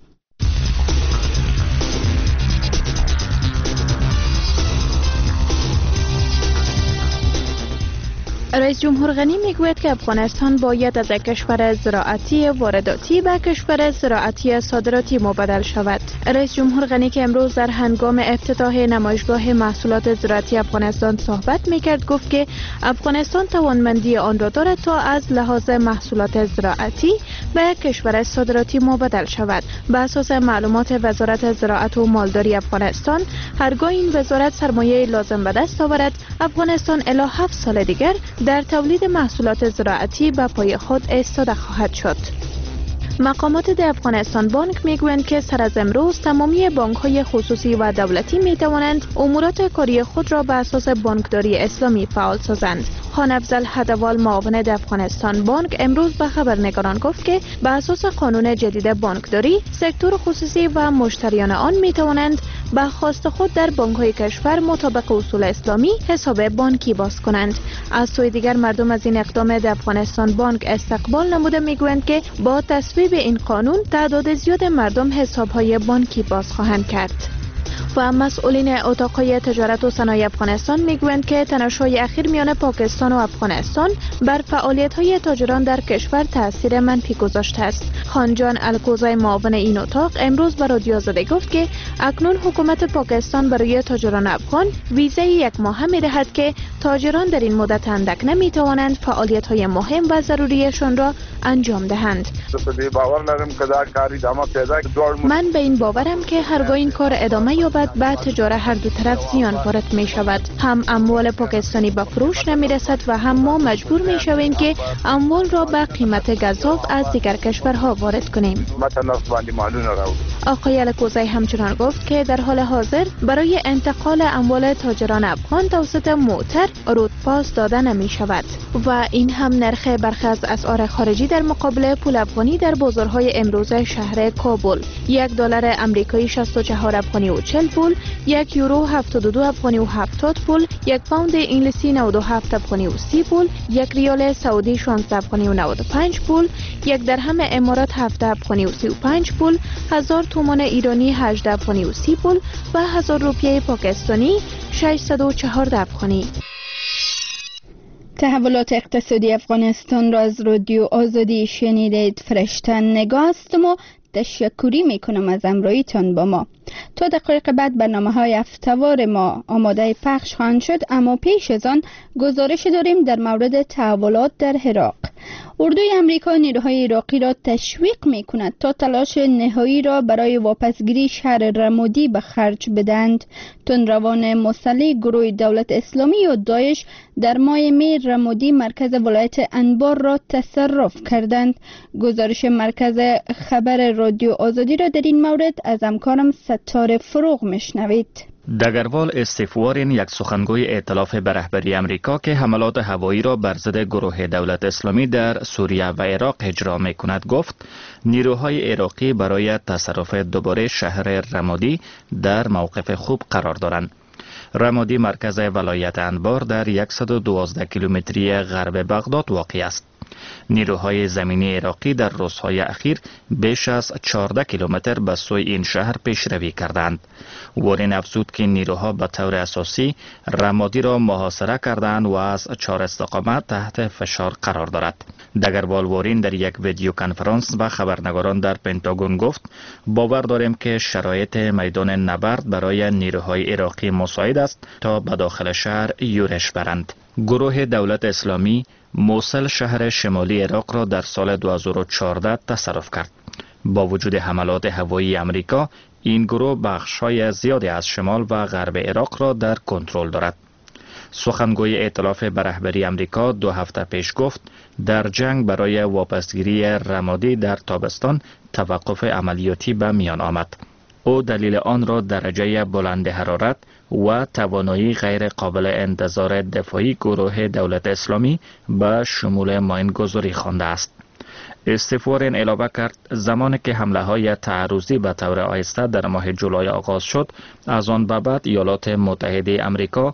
Speaker 16: رئیس جمهور غنی میگوید که افغانستان باید از یک کشور زراعتی وارداتی به کشور زراعتی صادراتی مبدل شود. رئیس جمهور غنی که امروز در هنگام افتتاح نمایشگاه محصولات زراعتی افغانستان صحبت میکرد گفت که افغانستان توانمندی آن را دارد تا از لحاظ محصولات زراعتی به یک کشور صادراتی مبدل شود. به اساس معلومات وزارت زراعت و مالداری افغانستان هرگاه این وزارت سرمایه لازم به دست آورد افغانستان الی 7 سال دیگر در تولید محصولات زراعتی به پای خود ایستاده خواهد شد. مقامات در افغانستان بانک میگویند که سر از امروز تمامی بانک‌های خصوصی و دولتی میتوانند امورات کاری خود را به اساس بانکداری اسلامی فعال سازند. خان افضل هدوال معاون افغانستان بانک امروز به خبرنگاران گفت که به اساس قانون جدید بانکداری سکتور خصوصی و مشتریان آن می توانند به خواست خود در بانک‌های کشور مطابق اصول اسلامی حساب بانکی باز کنند. از سوی دیگر مردم از این اقدام در افغانستان بانک استقبال نموده میگویند که با تصویب این قانون تعداد زیاد مردم حساب‌های بانکی باز خواهند کرد. و مسئولین اتاقهای تجارت و صنایع افغانستان میگویند که تنش‌های اخیر میان پاکستان و افغانستان بر فعالیت‌های تاجران در کشور تأثیر منفی گذاشته است. خانجان الکوزای معاون این اتاق امروز به رادیو آزادی گفت که اکنون حکومت پاکستان برای تاجران افغان ویزای 1 ماه می‌دهد که تاجران در این مدت اندک نمی‌توانند فعالیت‌های مهم و ضروریشان را انجام دهند. من به این باورم که هرگاه این کار ادامه یابد به تجارت هر دو طرف زیان وارد می شود. هم اموال پاکستانی به فروش نمی رسد و هم ما مجبور می شویم که اموال را به قیمت گزاف از دیگر کشورها وارد کنیم. آقای الکوزای همچنان گفت که در حال حاضر برای انتقال اموال تاجران افغان توسط موتر رودپاس داده نمی شود و این هم نرخ برخی از اسعار خارجی در مقابل پول افغانی در بازارهای امروز شهر کابل: $1 آمریکایی 64 افغانی و 40 پول، 1 یورو 72 افغانی و 70 پول، 1 پوند انگلیسی 97 افغانی و 30 پول، 1 ریال سعودی 16 افغانی و 95 پول، 1 درهم امارات 7 افغانی و 35 پول، 1000 تومان ایرانی 18 افغانی و 30 پول و 1000 روپیه پاکستانی 614 افغانی.
Speaker 1: تحولات اقتصادی افغانستان را از رادیو آزادی شنیدید. فرشته نگاستم و تشکری میکنم از همراهیتان با ما. تا دقایق بعد برنامه‌های هفته‌وار ما آماده پخش خواهند شد، اما پیش از آن گزارش داریم در مورد تحولات در عراق. اردوی آمریکا نیروهای عراقی را تشویق می‌کند تا تلاش نهایی را برای واپسگیری شهر رمادی به خرج بدهند. تندروان مسلح گروه دولت اسلامی و داعش در ماه می رمادی مرکز ولایت انبار را تصرف کردند. گزارش مرکز خبر رادیو آزادی را در این مورد از همکارم ستاره فروغ میشنوید.
Speaker 2: دگروال استیفوارین، یک سخنگوی ائتلاف به رهبری امریکا که حملات هوایی را بر ضد گروه دولت اسلامی در سوریه و عراق اجرا می‌کند، گفت نیروهای عراقی برای تصرف دوباره شهر رمادی در موقف خوب قرار دارند. رمادی مرکز ولایت انبار در 112 کیلومتری غرب بغداد واقع است. نیروهای زمینی عراقی در روزهای اخیر بیش از 14 کیلومتر به سوی این شهر پیشروی کردند. وارین افزود که نیروها به طور اساسی رمادی را محاصره کردند و از 4 استقامت تحت فشار قرار دارد. دگروال وارین در یک ویدیو کنفرانس با خبرنگاران در پنتاگون گفت باور داریم که شرایط میدان نبرد برای نیروهای عراقی مساعد است تا به داخل شهر یورش برند. گروه دولت اسلامی موصل شهر شمالی عراق را در سال 2014 تصرف کرد. با وجود حملات هوایی امریکا، این گروه بخش‌های زیادی از شمال و غرب عراق را در کنترل دارد. سخنگوی ائتلاف به رهبری امریکا 2 هفته پیش گفت در جنگ برای واپسگیری رمادی در تابستان توقف عملیاتی به میان آمد. او دلیل آن را درجه بلند حرارت و توانایی غیر قابل انتظار دفاعی گروه دولت اسلامی به شمول ماینگذاری خوانده است. استیفوارین علاوه کرد زمانی که حمله های تعرضی به طور آهسته در ماه جولای آغاز شد، از آن به بعد ایالات متحده آمریکا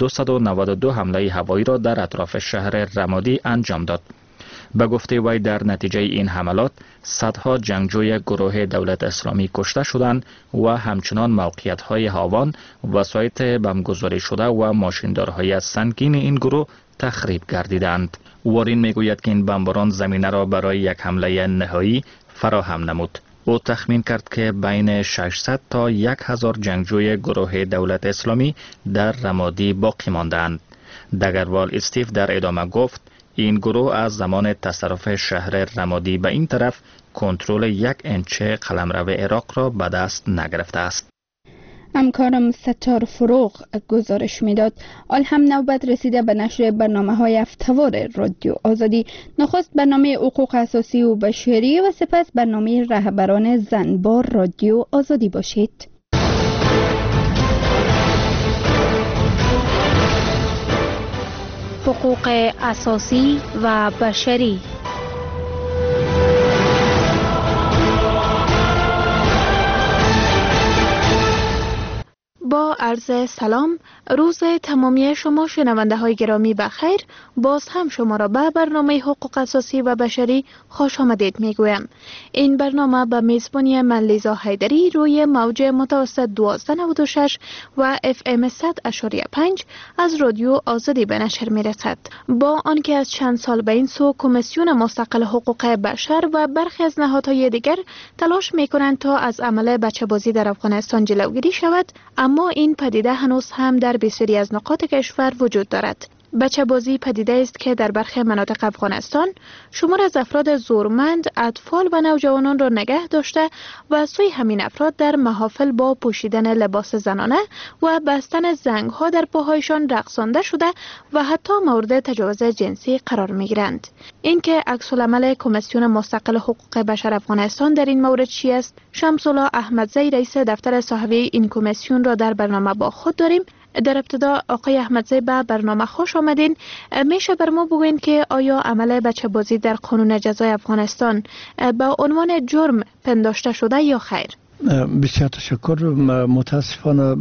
Speaker 2: 292 حمله هوایی را در اطراف شهر رمادی انجام داد. به گفته وی در نتیجه این حملات صدها جنگجوی گروه دولت اسلامی کشته شدند و همچنان موقعیت‌های هاوان، وسایط بمبگذاری شده و ماشیندارهای سنگین این گروه تخریب گردیدند. وارین میگوید که این بمباران زمینه را برای یک حمله نهایی فراهم نمود. او تخمین کرد که بین 600 تا 1000 جنگجوی گروه دولت اسلامی در رمادی باقی ماندند. دگروال استیف در ادامه گفت این گروه از زمان تصرف شهر رمادی به این طرف کنترل 1 انچه قلمرو عراق را به دست نگرفته است.
Speaker 1: همکارم ستاره فروغ گزارش میداد. حال هم نوبت رسیده به نشر برنامه‌های هفته‌وار رادیو آزادی. نخست برنامه حقوق اساسی و بشری و سپس برنامه رهبران زنبار رادیو آزادی باشید.
Speaker 16: حقوق اساسی و بشری. با عرض سلام، روز تمامی شما شنونده های گرامی بخیر. باز هم شما را به برنامه حقوق اساسی و بشری خوش آمدید می گویم. این برنامه به میزبانی من لیزا حیدری روی موج متوسط 1296 و FM 100.5 از رادیو آزادی به نشر می رسد. با آنکه از چند سال به این سو کمیسیون مستقل حقوق بشر و برخی از نهادهای دیگر تلاش می کنند تا از عمل بچه‌بازی در افغانستان جلوگیری شود، اما این پدیده هنوز هم در بسیاری از نقاط کشور وجود دارد. بچه‌بازی پدیده است که در برخی مناطق افغانستان شمار از افراد زورمند، اطفال و نوجوانان را نگه داشته و از سوی همین افراد در محافل با پوشیدن لباس زنانه و بستن زنگ‌ها در پاهایشان رقصانده شده و حتی مورد تجاوز جنسی قرار می‌گیرند. اینکه عکس‌العمل کمیسیون مستقل حقوق بشر افغانستان در این مورد چی است، شمس‌الله احمدزی رئیس دفتر صاحبی این کمیسیون را در برنامه با خود داریم. در ابتدا آقای احمدزی به برنامه خوش آمدین. میشه بر ما بگوین که آیا عمل بچه‌بازی در قانون جزای افغانستان به عنوان جرم پنداشته شده یا خیر؟
Speaker 7: بسیار تشکر. متاسفانه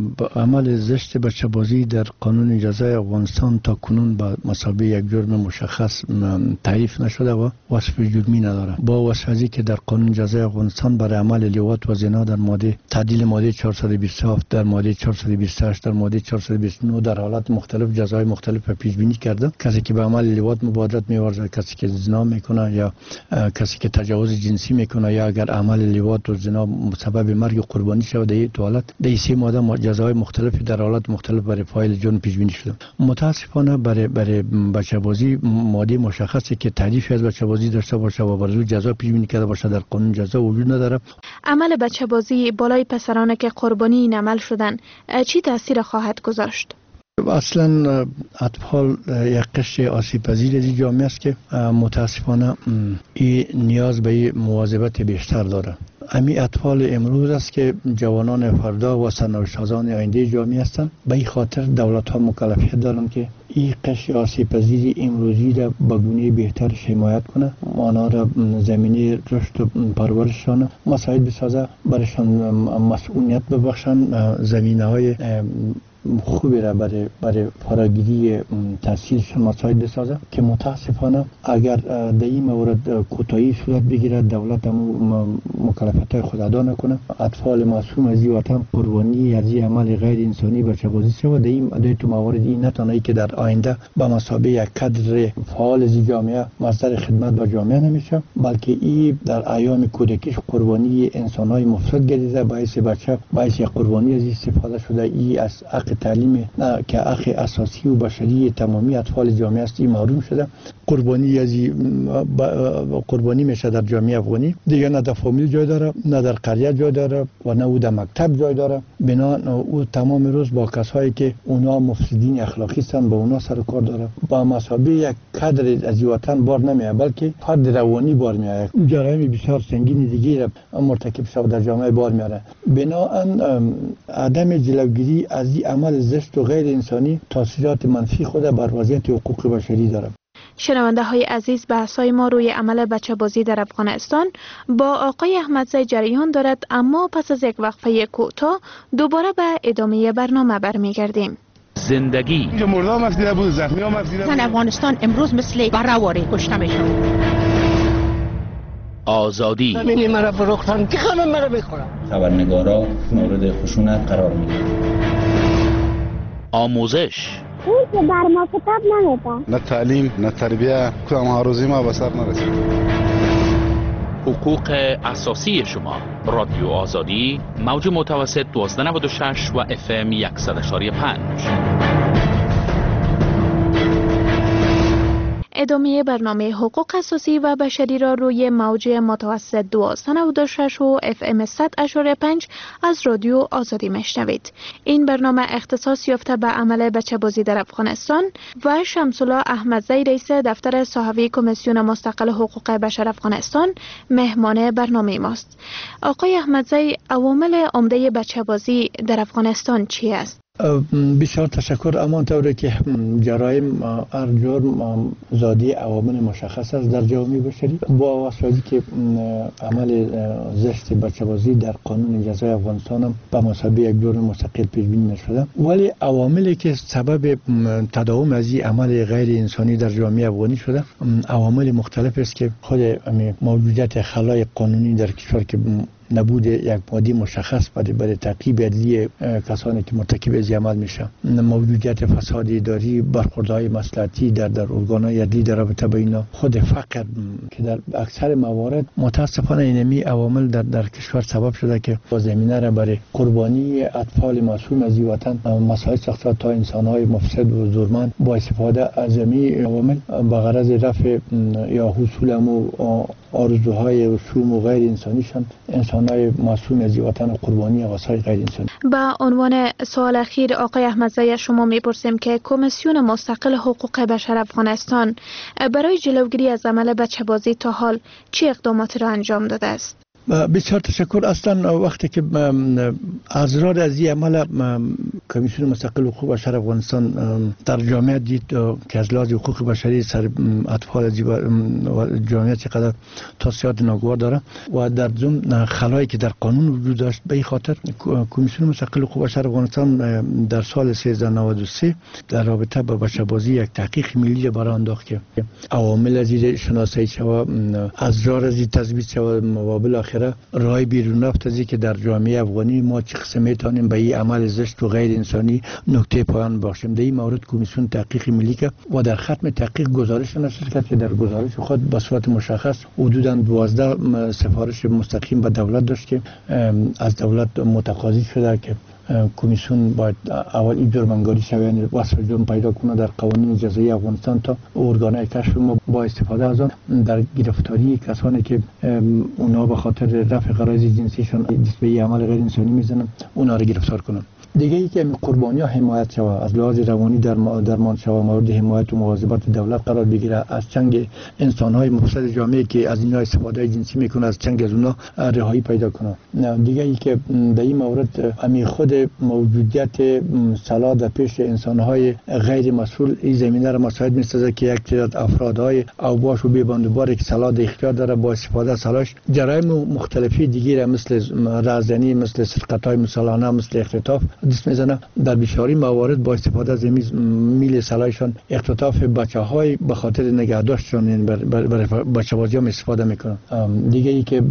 Speaker 7: عمل زشت بچه‌بازی در قانون جزای افغانستان تا کنون به مثابه یک جرم مشخص تعریف نشده و وصف جرمی نداره. با وصفی که در قانون جزای افغانستان برای عمل لواط و زنا در ماده تعدیل ماده 427 در ماده 428 در ماده 429 در حالات مختلف جزای مختلف پیش بینی کرده. کسی که به عمل لواط مبادرت می‌ورزد، کسی که زنا میکنه یا کسی که تجاوز جنسی میکنه یا اگر عمل لواط و زنا سبب مرگ قربانی شود در این حالت در سه ماده جزای مختلفی در حالات مختلف برای فاعل جرم پیش بینی شده. متاسفانه برای بچه‌بازی ماده مشخصی که تعریفی از بچه‌بازی داشته باشه و برای جزا پیش بینی کرده باشه در قانون جزا وجود نداره.
Speaker 16: عمل بچه‌بازی بالای پسران که قربانی این عمل شدن چی تاثیر خواهد گذاشت؟
Speaker 7: اصلا اطفال یک قشر آسیب پذیر از جامعه است که متاسفانه این نیاز به مواظبت بیشتر داره. امی اطفال امروز است که جوانان فردا و سرنوشت‌سازان آینده جامعه هستند. به این خاطر دولت ها مکلفیت دارند که این قشر آسیب پذیر امروزی را به گونه بهتر حمایت کنه، آنها را زمینه رشد و پرورششان مساعد بسازه، برایشان مسئولیت ببخشند، زمینه‌های خوبی را برای فراگیری تحصیلشان مساعد بسازه که متاسفانه اگر در این مورد کوتاهی صورت بگیره، دولت هم مکلفیت‌های خود ادا نکنه، اطفال معصوم از این وطن قربانی از این عمل غیر انسانی بچه‌بازی شود. در تو موارد این نتانایی که در آینده به مثابه یک کادر فعال از جامعه مصدر خدمت به جامعه نمیشه، بلکه این در ایام کودکیش قربانی انسان‌های مفسد گردیده، باعث بچه باعث قربانی از استفاده شده. این از حق تعلیم که حق اساسی و بشری تمامی اطفال جامعه است محروم شده. قربانی میشه در جامعه افغانی. دیگه نه در فامیل جای داره، نه در قریه جای داره و نه او در مکتب جای داره. بنا او تمام روز با کسایی که اونا مفسدین اخلاقی هستند با اونا سر کار داره. با مسابقه یک کادر از وطن بار نمیاد، بلکه فرد روانی بار میاد. جرایم بسیار سنگین دیگه مرتکب شود در جامعه بار میاره. بنابراین عدم جلوگیری از این عمل زشت و غیر انسانی تاثیرات منفی خود بر وضعیت حقوق بشری داره.
Speaker 16: شنونده های عزیز، بحث‌های ما روی عمل بچه‌بازی در افغانستان با آقای احمدزی جریان دارد، اما پس از یک وقفه کوتاه دوباره به ادامه برنامه برمیگردیم.
Speaker 10: زندگی
Speaker 22: اینجا مردم افزیده بود، زخمی هم افزیده بود.
Speaker 23: افغانستان امروز مثل بره‌واری کشته میشه.
Speaker 10: آزادی
Speaker 23: زمینی مرا فروختن، کی خانم مرا میخورم؟
Speaker 24: خبرنگارا مورد خشونت قرار میگیرن.
Speaker 10: آموزش
Speaker 25: اون که بر ما کتاب نمیده،
Speaker 22: نه تعلیم نه تربیه، کدام هاروزی ما به سر نرسید.
Speaker 10: حقوق اساسی شما. رادیو آزادی، موج متوسط 1296 و FM 100.5.
Speaker 16: ادامه برنامه حقوق اساسی و بشری را روی موج متوسط 1296 و FM 100.5 از رادیو آزادی میشنوید. این برنامه اختصاص یافته به عمل بچه‌بازی در افغانستان و شمس‌الله احمدزی رئیس دفتر صاحبی کمیسیون مستقل حقوق بشر افغانستان مهمان برنامه ماست. آقای احمدزی، عوامل عمده بچه‌بازی در افغانستان چی است؟
Speaker 7: بسیار تشکر. امان طوری که جرایم هر جرم زادی عوامل مشخص است در جامعه بشری، با واسطه که عمل زشت بچه‌بازی در قانون جزای افغانستان هم به مسابقه یک جرم مستقل پیش بینی نشده، ولی عواملی که سبب تداوم از این عمل غیر انسانی در جامعه افغانی شده عوامل مختلف است که خود موجودیت خلای قانونی در کشور که نبود یک ماده مشخص برای تعقیب عدلی کسانی که مرتکب از عمل میشه، موجودیت فساد اداری، برخوردهای مصلحتی در ارگانهای عدلی در رابطه با اینا، خود فقر که در اکثر موارد متاسفانه اینمی عوامل در کشور سبب شده که زمینه را برای قربانی اطفال معصوم از وطن مسائل ساخته تا انسانهای مفسد و زورمند با استفاده از این عوامل به غرض رفع یا حصول آرزوهای رسوم و غیر انسانیشان انسانهای معصوم از وطن و قربانی آثار غیر انسانی.
Speaker 5: با عنوان سوال اخیر آقای احمدزی شما میپرسیم که کمیسیون مستقل حقوق بشر افغانستان برای جلوگیری از عمل بچه‌بازی تا حال چه اقداماتی را انجام داده است؟
Speaker 7: بسیار تشکر. اصلا وقتی که اضرار از این عمل کمیسیون مستقل حقوق بشر افغانستان در جامعه دید که از لحاظ حقوق بشری سر اطفال از جامعه چقدر تاثیرات ناگوار داره و در ضمن خلایی که در قانون وجود داشت، به این خاطر کمیسیون مستقل حقوق بشر افغانستان در سال 1393 در رابطه با بچه‌بازی یک تحقیق ملی برای انداخت که عوامل از این شناسایی شود، اضرار از این تثبیت شود، مقابل رای بیرون رفت از که در جامعه افغانی ما چه قسم میتونیم به این عمل زشت و غیر انسانی نقطه پایان باشیم. در این مورد کمیسیون تحقیق ملی کرد و در ختم تحقیق گزارش نشر کرد که در گزارش خود به صورت مشخص حدوداً 12 سفارش مستقیم به دولت داشت که از دولت متقاضی شده که کمیسیون باید اول این جرم‌انگاری شود، یعنی وصف جرم پیدا کنه در قوانین جزایی افغانستان تا ارگان‌های کشف ما با استفاده از آن در گرفتاری کسانی که اونا به خاطر رفع غرایز جنسیشان دست به عمل غیر انسانی میزنن اونا را گرفتار کنن. دیگه ای که قربانی‌ها حمایت شود، از لحاظ روانی درمان شود، مورد حمایت و مواظبت دولت قرار بگیره، از چنگ انسان‌های مفسد جامعه که از اینا استفاده جنسی میکنه از چنگ از اونا رهایی پیدا کنه. دیگه ای که در این مورد امی خود موجودیت سلا در پیش انسان‌های غیر مسئول این زمینه را مساعد می‌سازه که یک تعداد افرادهای اوباش و بی‌باندوبار که سلا در اختیار داره با استفاده از سلاش جرایم مختلفی دیگه مثل رازدنی، مثل سرقت‌های مسلحانه، مثل اختطاف دست میزنه. در بسیاری موارد با استفاده از میل سلاحشان اختطاف بچه‌های به خاطر نگهداشتشان برای بچه‌بازی هم استفاده میکنن. دیگه ای که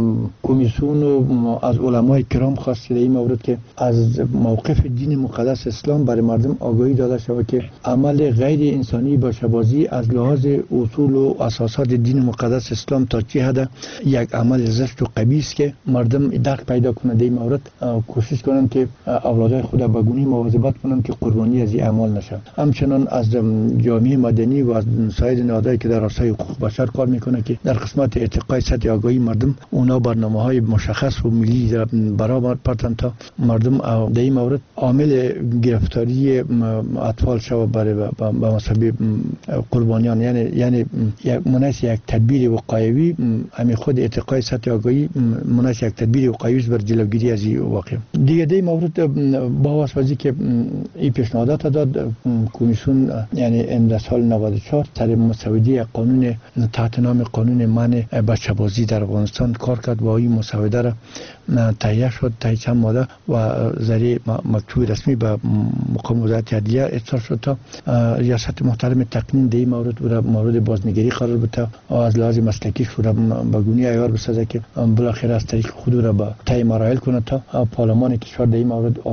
Speaker 7: کمیسیون از علمای کرام خواست در این مورد که از موقف دین مقدس اسلام برای مردم آگاهی داده شود که عمل غیر انسانی بچه‌بازی از لحاظ اصول و اساسات دین مقدس اسلام تا چه حد یک عمل زشت و قبیح است که مردم درک پیدا کنند. در این مورد کوشش کنند که اولادای خود به گونی مواظبت کنند که قربانی از این اعمال نشن. همچنان از جامعه مدنی و از سایر نهادهایی که در راستای حقوق بشر کار میکنه که در قسمت ارتقای سطح آگاهی مردم اونا برنامه‌های مشخص و ملی برآورد پرتن تا مردم در این مورد عامل گرفتاری اطفال شود برای به مسابقه قربانیان، یعنی مناسب یک تدبیر وقایوی همین خود ارتقای سطح آگاهی مناسب یک تدبیر وقایوی بر جلوگیری از این واقعه. دیگه در این مورد با واسطه که این پیشنهادات داد کمیسیون، یعنی در سال 94 سر مسوده قانون تحت نام قانون منع بچه‌بازی در افغانستان کار کرد و این مسوده را تهیه شد، تهیه چند ماده و ذریعه مکتوب رسمی به مقام وزارت عدلیه ارسال شد تا ریاست محترم تقنین در این مورد بازنگری قرار بده و از لحاظ مسلکی شورا به گونی عیار بسازه که بالاخره از طریق خود را به طی مراحل کنه تا پارلمان کشور در این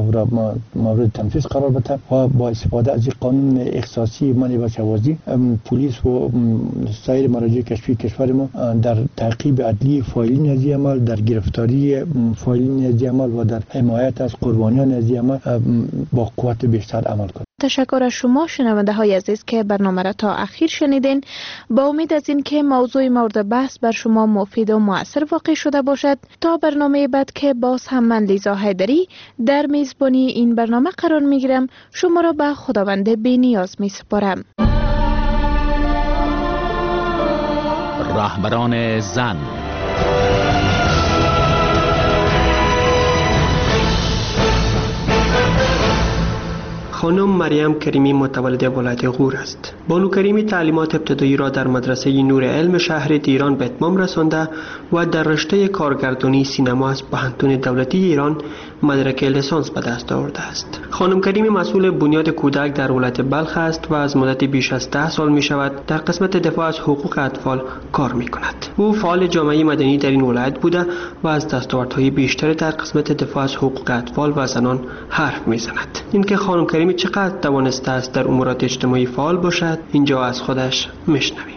Speaker 7: مورد تنفیذ قرار بده و با استفاده از قانون اختصاصی منع بچه‌بازی پلیس و سایر مراجع کشفی کشور ما در تعقیب عدلی فاعلین از این عمل، در گرفتاری فاعلین از این عمل و در حمایت از قربانیان از این عمل با قوت بیشتر عمل کنه.
Speaker 5: تشکر از شما شنونده های عزیز که برنامه را تا اخیر شنیدین. با امید از این که موضوع مورد بحث بر شما مفید و مؤثر واقع شده باشد، تا برنامه بعد که باز هم من لیزا حیدری در میزبانی این برنامه قرار می گیرم، شما را به خداوند بی نیاز می سپارم.
Speaker 10: رهبران زن.
Speaker 6: خانم مریم کریمی متولد ولایت غور است. بانو کریمی تعلیمات ابتدایی را در مدرسه نور علم شهر دیران به اتمام رسانده و در رشته کارگردانی سینما از پوهنتون دولتی ایران مدرک لیسانس به دست آورده است. خانم کریمی مسئول بنیاد کودک در ولایت بلخ است و از مدت بیش از 10 سال می شود در قسمت دفاع از حقوق اطفال کار می کند. او فعال جامعه مدنی در این ولایت بوده و از دستاوردهای بیشتر در قسمت دفاع از حقوق اطفال و زنان حرف می زند. اینکه خانم کریمی چقدر توانسته است در امورات اجتماعی فعال باشد اینجا از خودش میشنویم.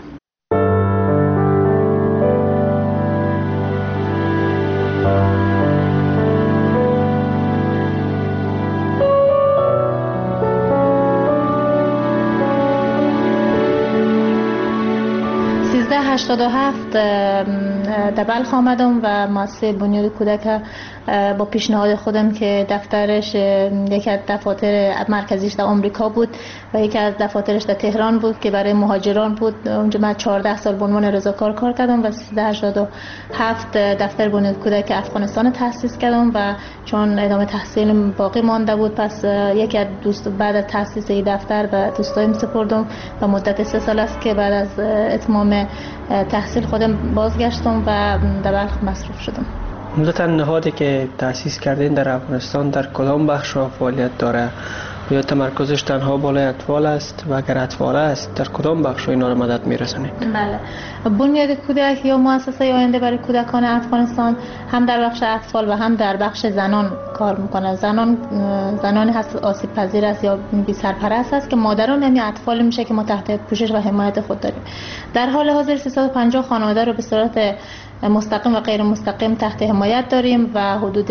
Speaker 9: 87 در بلخ آمدم و مؤسسه بنیاد کودک با پیشنهاد خودم که دفترش یکی از دفاتر مرکزیش در آمریکا بود و یکی از دفاترش در تهران بود که برای مهاجران بود. اونجا من 14 سال به عنوان رضاکار کار کردم و 1387 دفتر بنیاد کودک افغانستان تأسیس کردم و چون ادامه تحصیل باقی مانده بود پس یکی از دوست بعد از تأسیس این دفتر به دوستایم سپردم و مدت 3 سال است که بعد از اتمام تحصیل خودم بازگشتم و در بلخ مصروف شدم.
Speaker 6: عمدتاً نهادی که تأسیس کردین در افغانستان در کدام بخش را فعالیت داره؟ یا تمرکزش تنها بالای اطفال است و اگر اطفال است در کدام بخش اینا را مدد میرسونید؟
Speaker 9: بله، بنیاد کودک یا مؤسسه آینده برای کودکان افغانستان هم در بخش اطفال و هم در بخش زنان کار میکنه. زنانی هست آسیب پذیر است یا بی سرپرست است که مادران یعنی اطفال میشه که ما تحت پوشش و حمایت خود داریم. در حال حاضر 350 خانواده رو به صورت مستقیم و غیر مستقیم تحت حمایت داریم و حدود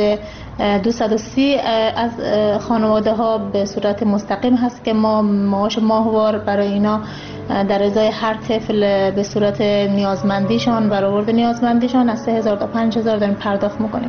Speaker 9: 230 از خانواده ها به صورت مستقیم هست که ما معاش ماهوار برای اینا در ازای هر طفل به صورت نیازمندیشان برآورد نیازمندیشان از 3000 تا 5000 داریم پرداخت میکنیم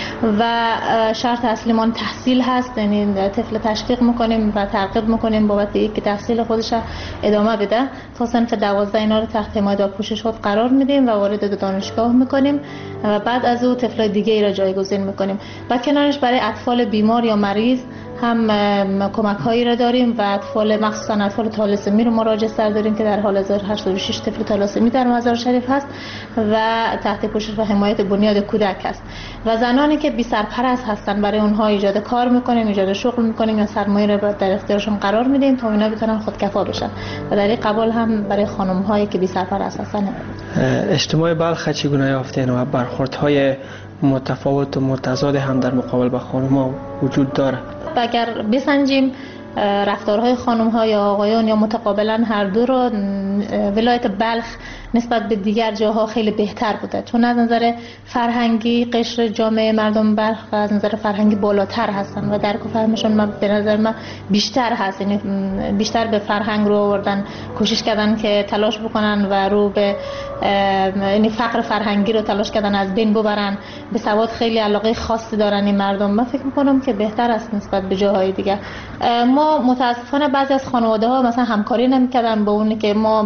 Speaker 9: و شرط اصلیمان تحصیل هست، یعنی طفل تشویق میکنیم و ترغیب میکنیم بابت اینکه تحصیل خودش ادامه بده تا صنف 12 اینا رو تحت حمایت و پوشش خود قرار میدیم و وارد دانشگاه میکنیم و بعد از او طفل دیگه ای را جایگزین میکنیم. و کنارش برای اطفال بیمار یا مریض هم کمک هایی را داریم و اطفال مخصوصا اطفال تالاسمی رو مراجعه داریم که در حال حاضر 86 طفل تالاسمی در مزار شریف هست و تحت پوشش و حمایت بنیاد کودک است. و زنانی که بی سرپرست هستن برای اونها ایجاد کار میکنیم، ایجاد شغل میکنیم یا سرمایه رو در اختیارشون قرار میدیم تا اینا بتونن خودکفا بشن و در این قبال هم برای خانم هایی که بی سرپرست هستن.
Speaker 6: اجتماع بلخ چگونه یافتین و برخوردهای متفاوت و متضاد هم در مقابل با خانم ها وجود داره؟
Speaker 9: اگر بسنجیم رفتارهای خانم ها یا آقایان یا متقابلا هر دو را ولایت بلخ نسبت به دیگر جاها خیلی بهتر بوده، چون از نظر فرهنگی قشر جامعه مردم بلخ از نظر فرهنگی بالاتر هستن و درک و فهمشون به نظر من بیشتر هست، یعنی بیشتر به فرهنگ رو آوردن، کوشش کردن که تلاش بکنن و رو به یعنی فقر فرهنگی رو تلاش کردن از بین ببرن. به سواد خیلی علاقه خاصی دارن این مردم. من فکر میکنم که بهتر است نسبت به جاهای دیگه. ما متاسفانه بعضی از خانواده ها مثلا همکاری نمیکردن با اونی که ما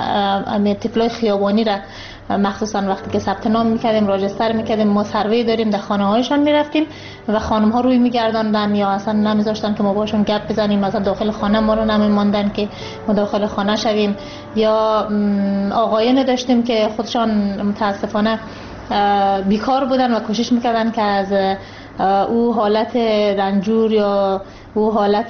Speaker 9: طفلای خیابانی را مخصوصا وقتی که ثبت نام میکردیم راجستر میکردیم ما سروی داریم در خانه هایشان میرفتیم و خانم ها روی میگرداندن یا اصلا نمیذاشتن که ما باشون گپ بزنیم، مثلا داخل خانه ما رو نمیماندن که ما داخل خانه شویم. یا آقایان داشتیم که خودشان متاسفانه بیکار بودن و کوشش میکردن که از او حالت رنجور یا او حالت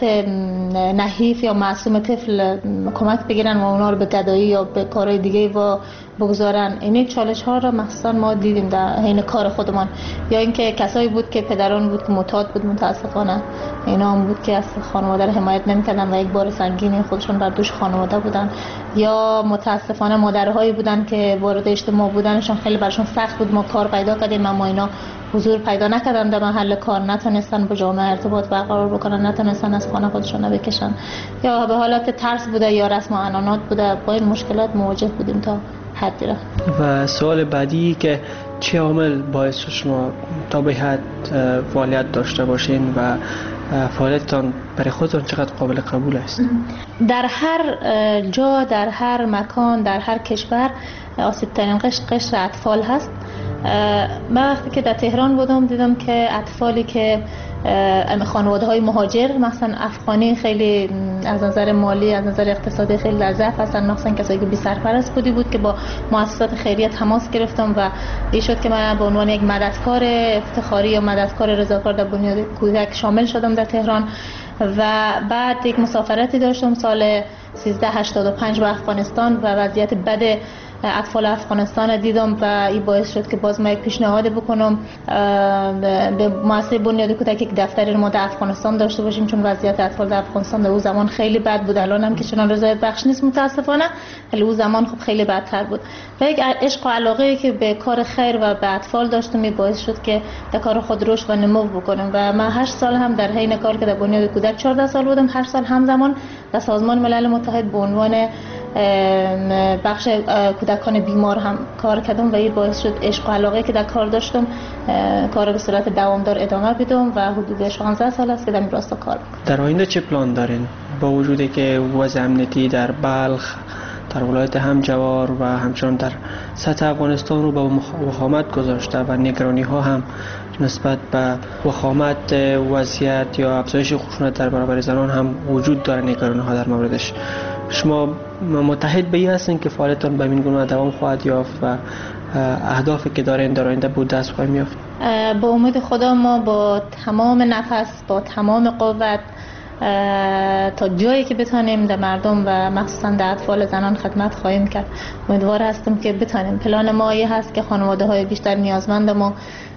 Speaker 9: نحیف یا معصوم طفل کمک بگیرن و اونا رو به گدایی یا به کارهای دیگه و بگذارن. این چالش ها رو مخصوصا ما دیدیم در حین کار خودمان. یا اینکه کسایی بود که پدران بود که معتاد بود متاسفانه اینا هم بود که از خانواده رو حمایت نمی‌کردن و یک بار سنگین خودشون بر دوش خانواده بودن. یا متاسفانه مادرهایی بودن که وارد اجتماع بودنشون خیلی برشون سخت بود. ما کار پیدا کردیم اما اینا حضور پیدا نکردن در محل کار، نتونستن با جامعه ارتباط برقرار بکنن، نتونستن از خانه خودشون بکشن یا به حالت ترس بوده یا رسم و عنعنات بوده. با این مشکلات مواجه بودیم تا حدی را.
Speaker 6: و سوال بعدی که چه عامل باعث شما تا به حد فعالیت داشته باشین و فعالیتتان برای خودتان چقدر قابل قبول است؟
Speaker 9: در هر جا، در هر مکان، در هر کشور آسیب ترین قشر اطفال هست. من وقتی که در تهران بودم دیدم که اطفالی که خانواده های مهاجر مثلا افغانی خیلی از نظر مالی از نظر اقتصادی خیلی در ضعف هستن، مثلا کسایی که بی سرپرست بود که با مؤسسات خیریه تماس گرفتم و این شد که من به عنوان یک مددکار افتخاری یا مددکار رضاکار در بنیاد کودک شامل شدم در تهران و بعد یک مسافرتی داشتم سال 1385 به افغانستان و وضعیت بد اطفال افغانستان دیدم و این باعث شد که باز ما یک پیشنهاد بکنم به مؤسسه بنیاد کودک یک دفتری ما در افغانستان داشته باشیم، چون وضعیت اطفال در افغانستان در اون زمان خیلی بد بود. الان هم که چنان رضایت بخش نیست متاسفانه، ولی اون زمان خب خیلی بدتر بود و یک عشق و علاقه که به کار خیر و به اطفال داشتم این باعث شد که در کار خود رشد و نمو بکنم و من 8 سال هم در حین کار که در بنیاد کودک 14 سال بودم، 8 سال همزمان در سازمان ملل متحد به عنوان بخش کودکان بیمار هم کار کردم و این باعث شد عشق و علاقه که در کار داشتم کار به صورت دوامدار ادامه بدم و حدود 16 سال است که در این راستا کار میکنم.
Speaker 6: در آینده چه پلان دارین با وجودی که وضع امنیتی در بلخ در ولایت همجوار و همچنان در سطح افغانستان رو با وخامت گذاشته و نگرانی ها هم نسبت به وخامت وضعیت یا افزایش خشونت در برابر زنان هم وجود داره، نگرانی ها در موردش، شما متحد به این هستین که فعالیتتان به این گونه دوام خواهد یافت و اهدافی که دارین در آینده به دست خواهیم یافت؟
Speaker 9: با امید خدا ما با تمام نفس با تمام قوت تا جایی که بتانیم در مردم و مخصوصا در اطفال زنان خدمت خواهیم کرد. امیدوار هستم که بتانیم. پلان ما این هست که خانواده های بیشتر نیازمند ما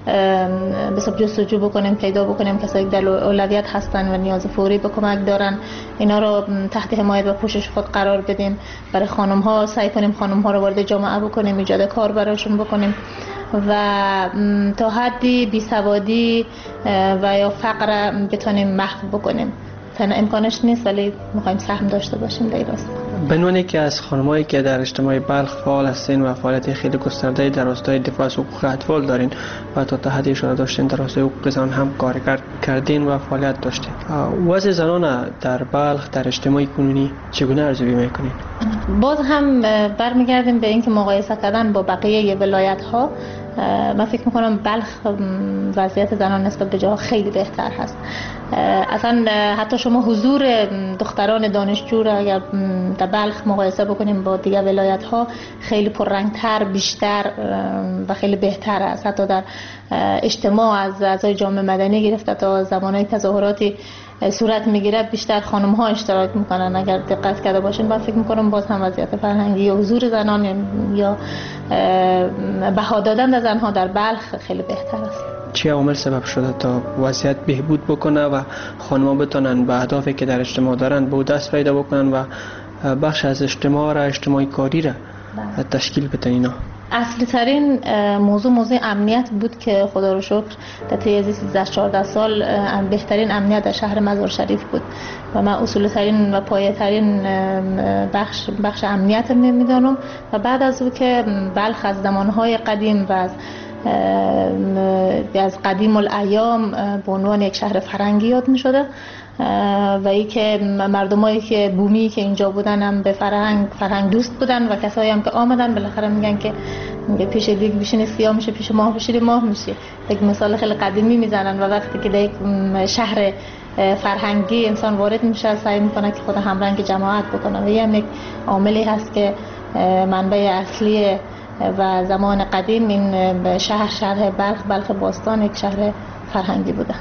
Speaker 9: به صورت جستجو بکنیم، پیدا بکنیم کسایی که در اولویت هستن و نیاز فوری به کمک دارن، اینا رو تحت حمایت و پوشش خود قرار بدیم. برای خانم ها سعی کنیم خانم ها رو وارد جامعه بکنیم، ایجاد کار براشون بکنیم و تا حدی بیسوادی و یا فقر بتونیم محو بکنیم. امکانش نیست ولی میخوایم سهم داشته باشیم در این راستا.
Speaker 6: به عنوان یکی از خانمایی که در اجتماع بلخ فعال هستین و فعالیت خیلی گسترده در راستای دفاع از حقوق اطفال دارین و تا حدی اشاره داشتین در راستای حقوق زنان هم کار کردین و فعالیت داشتین، وضع زنان در بلخ در اجتماع کنونی چگونه ارزیابی میکنین؟
Speaker 9: باز هم برمیگردیم به اینکه مقایسه کردن با بقیه ولایت ها، من فکر میکنم بلخ وضعیت زنان نسبت به جاها خیلی بهتر هست. اصلا حتی شما حضور دختران دانشجو را اگر در بلخ مقایسه بکنیم با دیگر ولایت ها خیلی پررنگتر، بیشتر و خیلی بهتر است. حتی در اجتماع از اعضای جامعه مدنی گرفته تا زمانهای تظاهراتی صورت میگیره بیشتر خانم ها اشتراک میکنن. اگر دقت کرده باشین من فکر میکنم باز هم وضعیت فرهنگی یا حضور زنان یا بها دادن به زنها در بلخ خیلی بهتر است.
Speaker 6: چه عوامل سبب شده تا وضعیت بهبود بکنه و خانم‌ها بتونن به اهدافی که در اجتماع دارن به دست پیدا بکنن و بخش از اجتماع را اجتماعی کاری را تشکیل بدن؟ اینا
Speaker 9: اصلی ترین موضوع امنیت بود که خدا رو شکر در طی 13-14 سال بهترین امنیت در شهر مزار شریف بود و من اصولی ترین و پایه ترین بخش امنیت میدانم و بعد از او که بلخ از زمانهای قدیم و از قدیم الایام به عنوان یک شهر فرهنگی یاد می شده و ای که مردمایی که بومی که اینجا بودن هم به فرهنگ دوست بودن و کسایی هم که آمدن بالاخره میگن که پیش دیگ بشینی سیاه میشه، پیش ماه بشینی ماه میشه. یک مثال خیلی قدیمی میزنن و وقتی که در یک شهر فرهنگی انسان وارد میشه سعی میکنه که خود همرنگ جماعت بکنه و این هم یک عاملی هست که منبع اصلی و زمان قدیم این شهر بلخ باستان یک شهر فرهنگی بوده.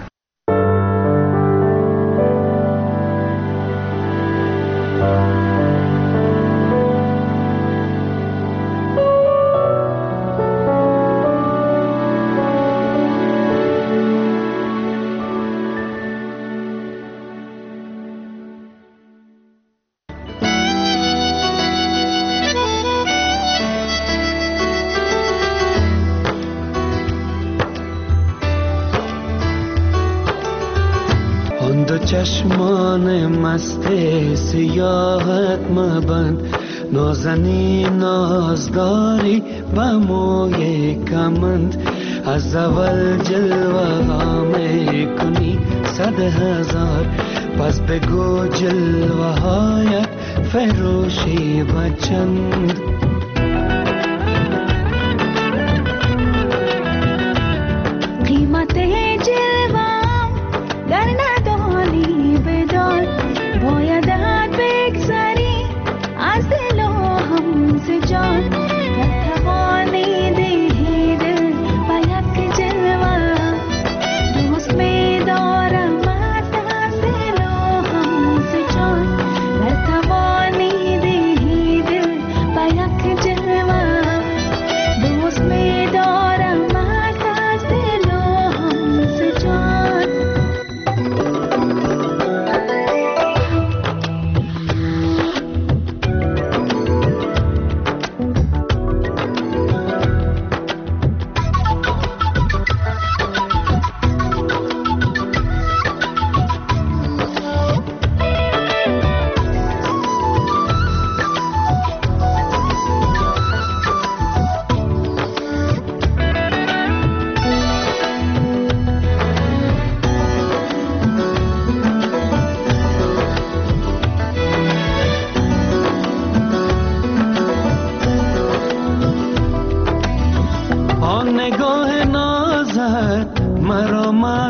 Speaker 8: چشمان مست سیاحت مبند، نازنی نازداری با موی کمند، از اول جلوه ها میکنی 100,000 پس بگو جلوه هایت فروشی و چند. قیمت جلوه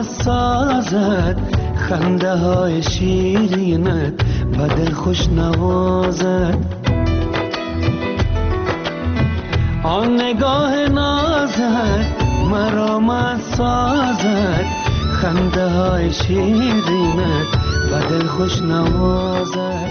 Speaker 8: سازد، خنده های شیرینت به دل خوش نوازد. آن نگاه نازت مرا مست سازد، خنده های شیرینت به دل خوش نوازد.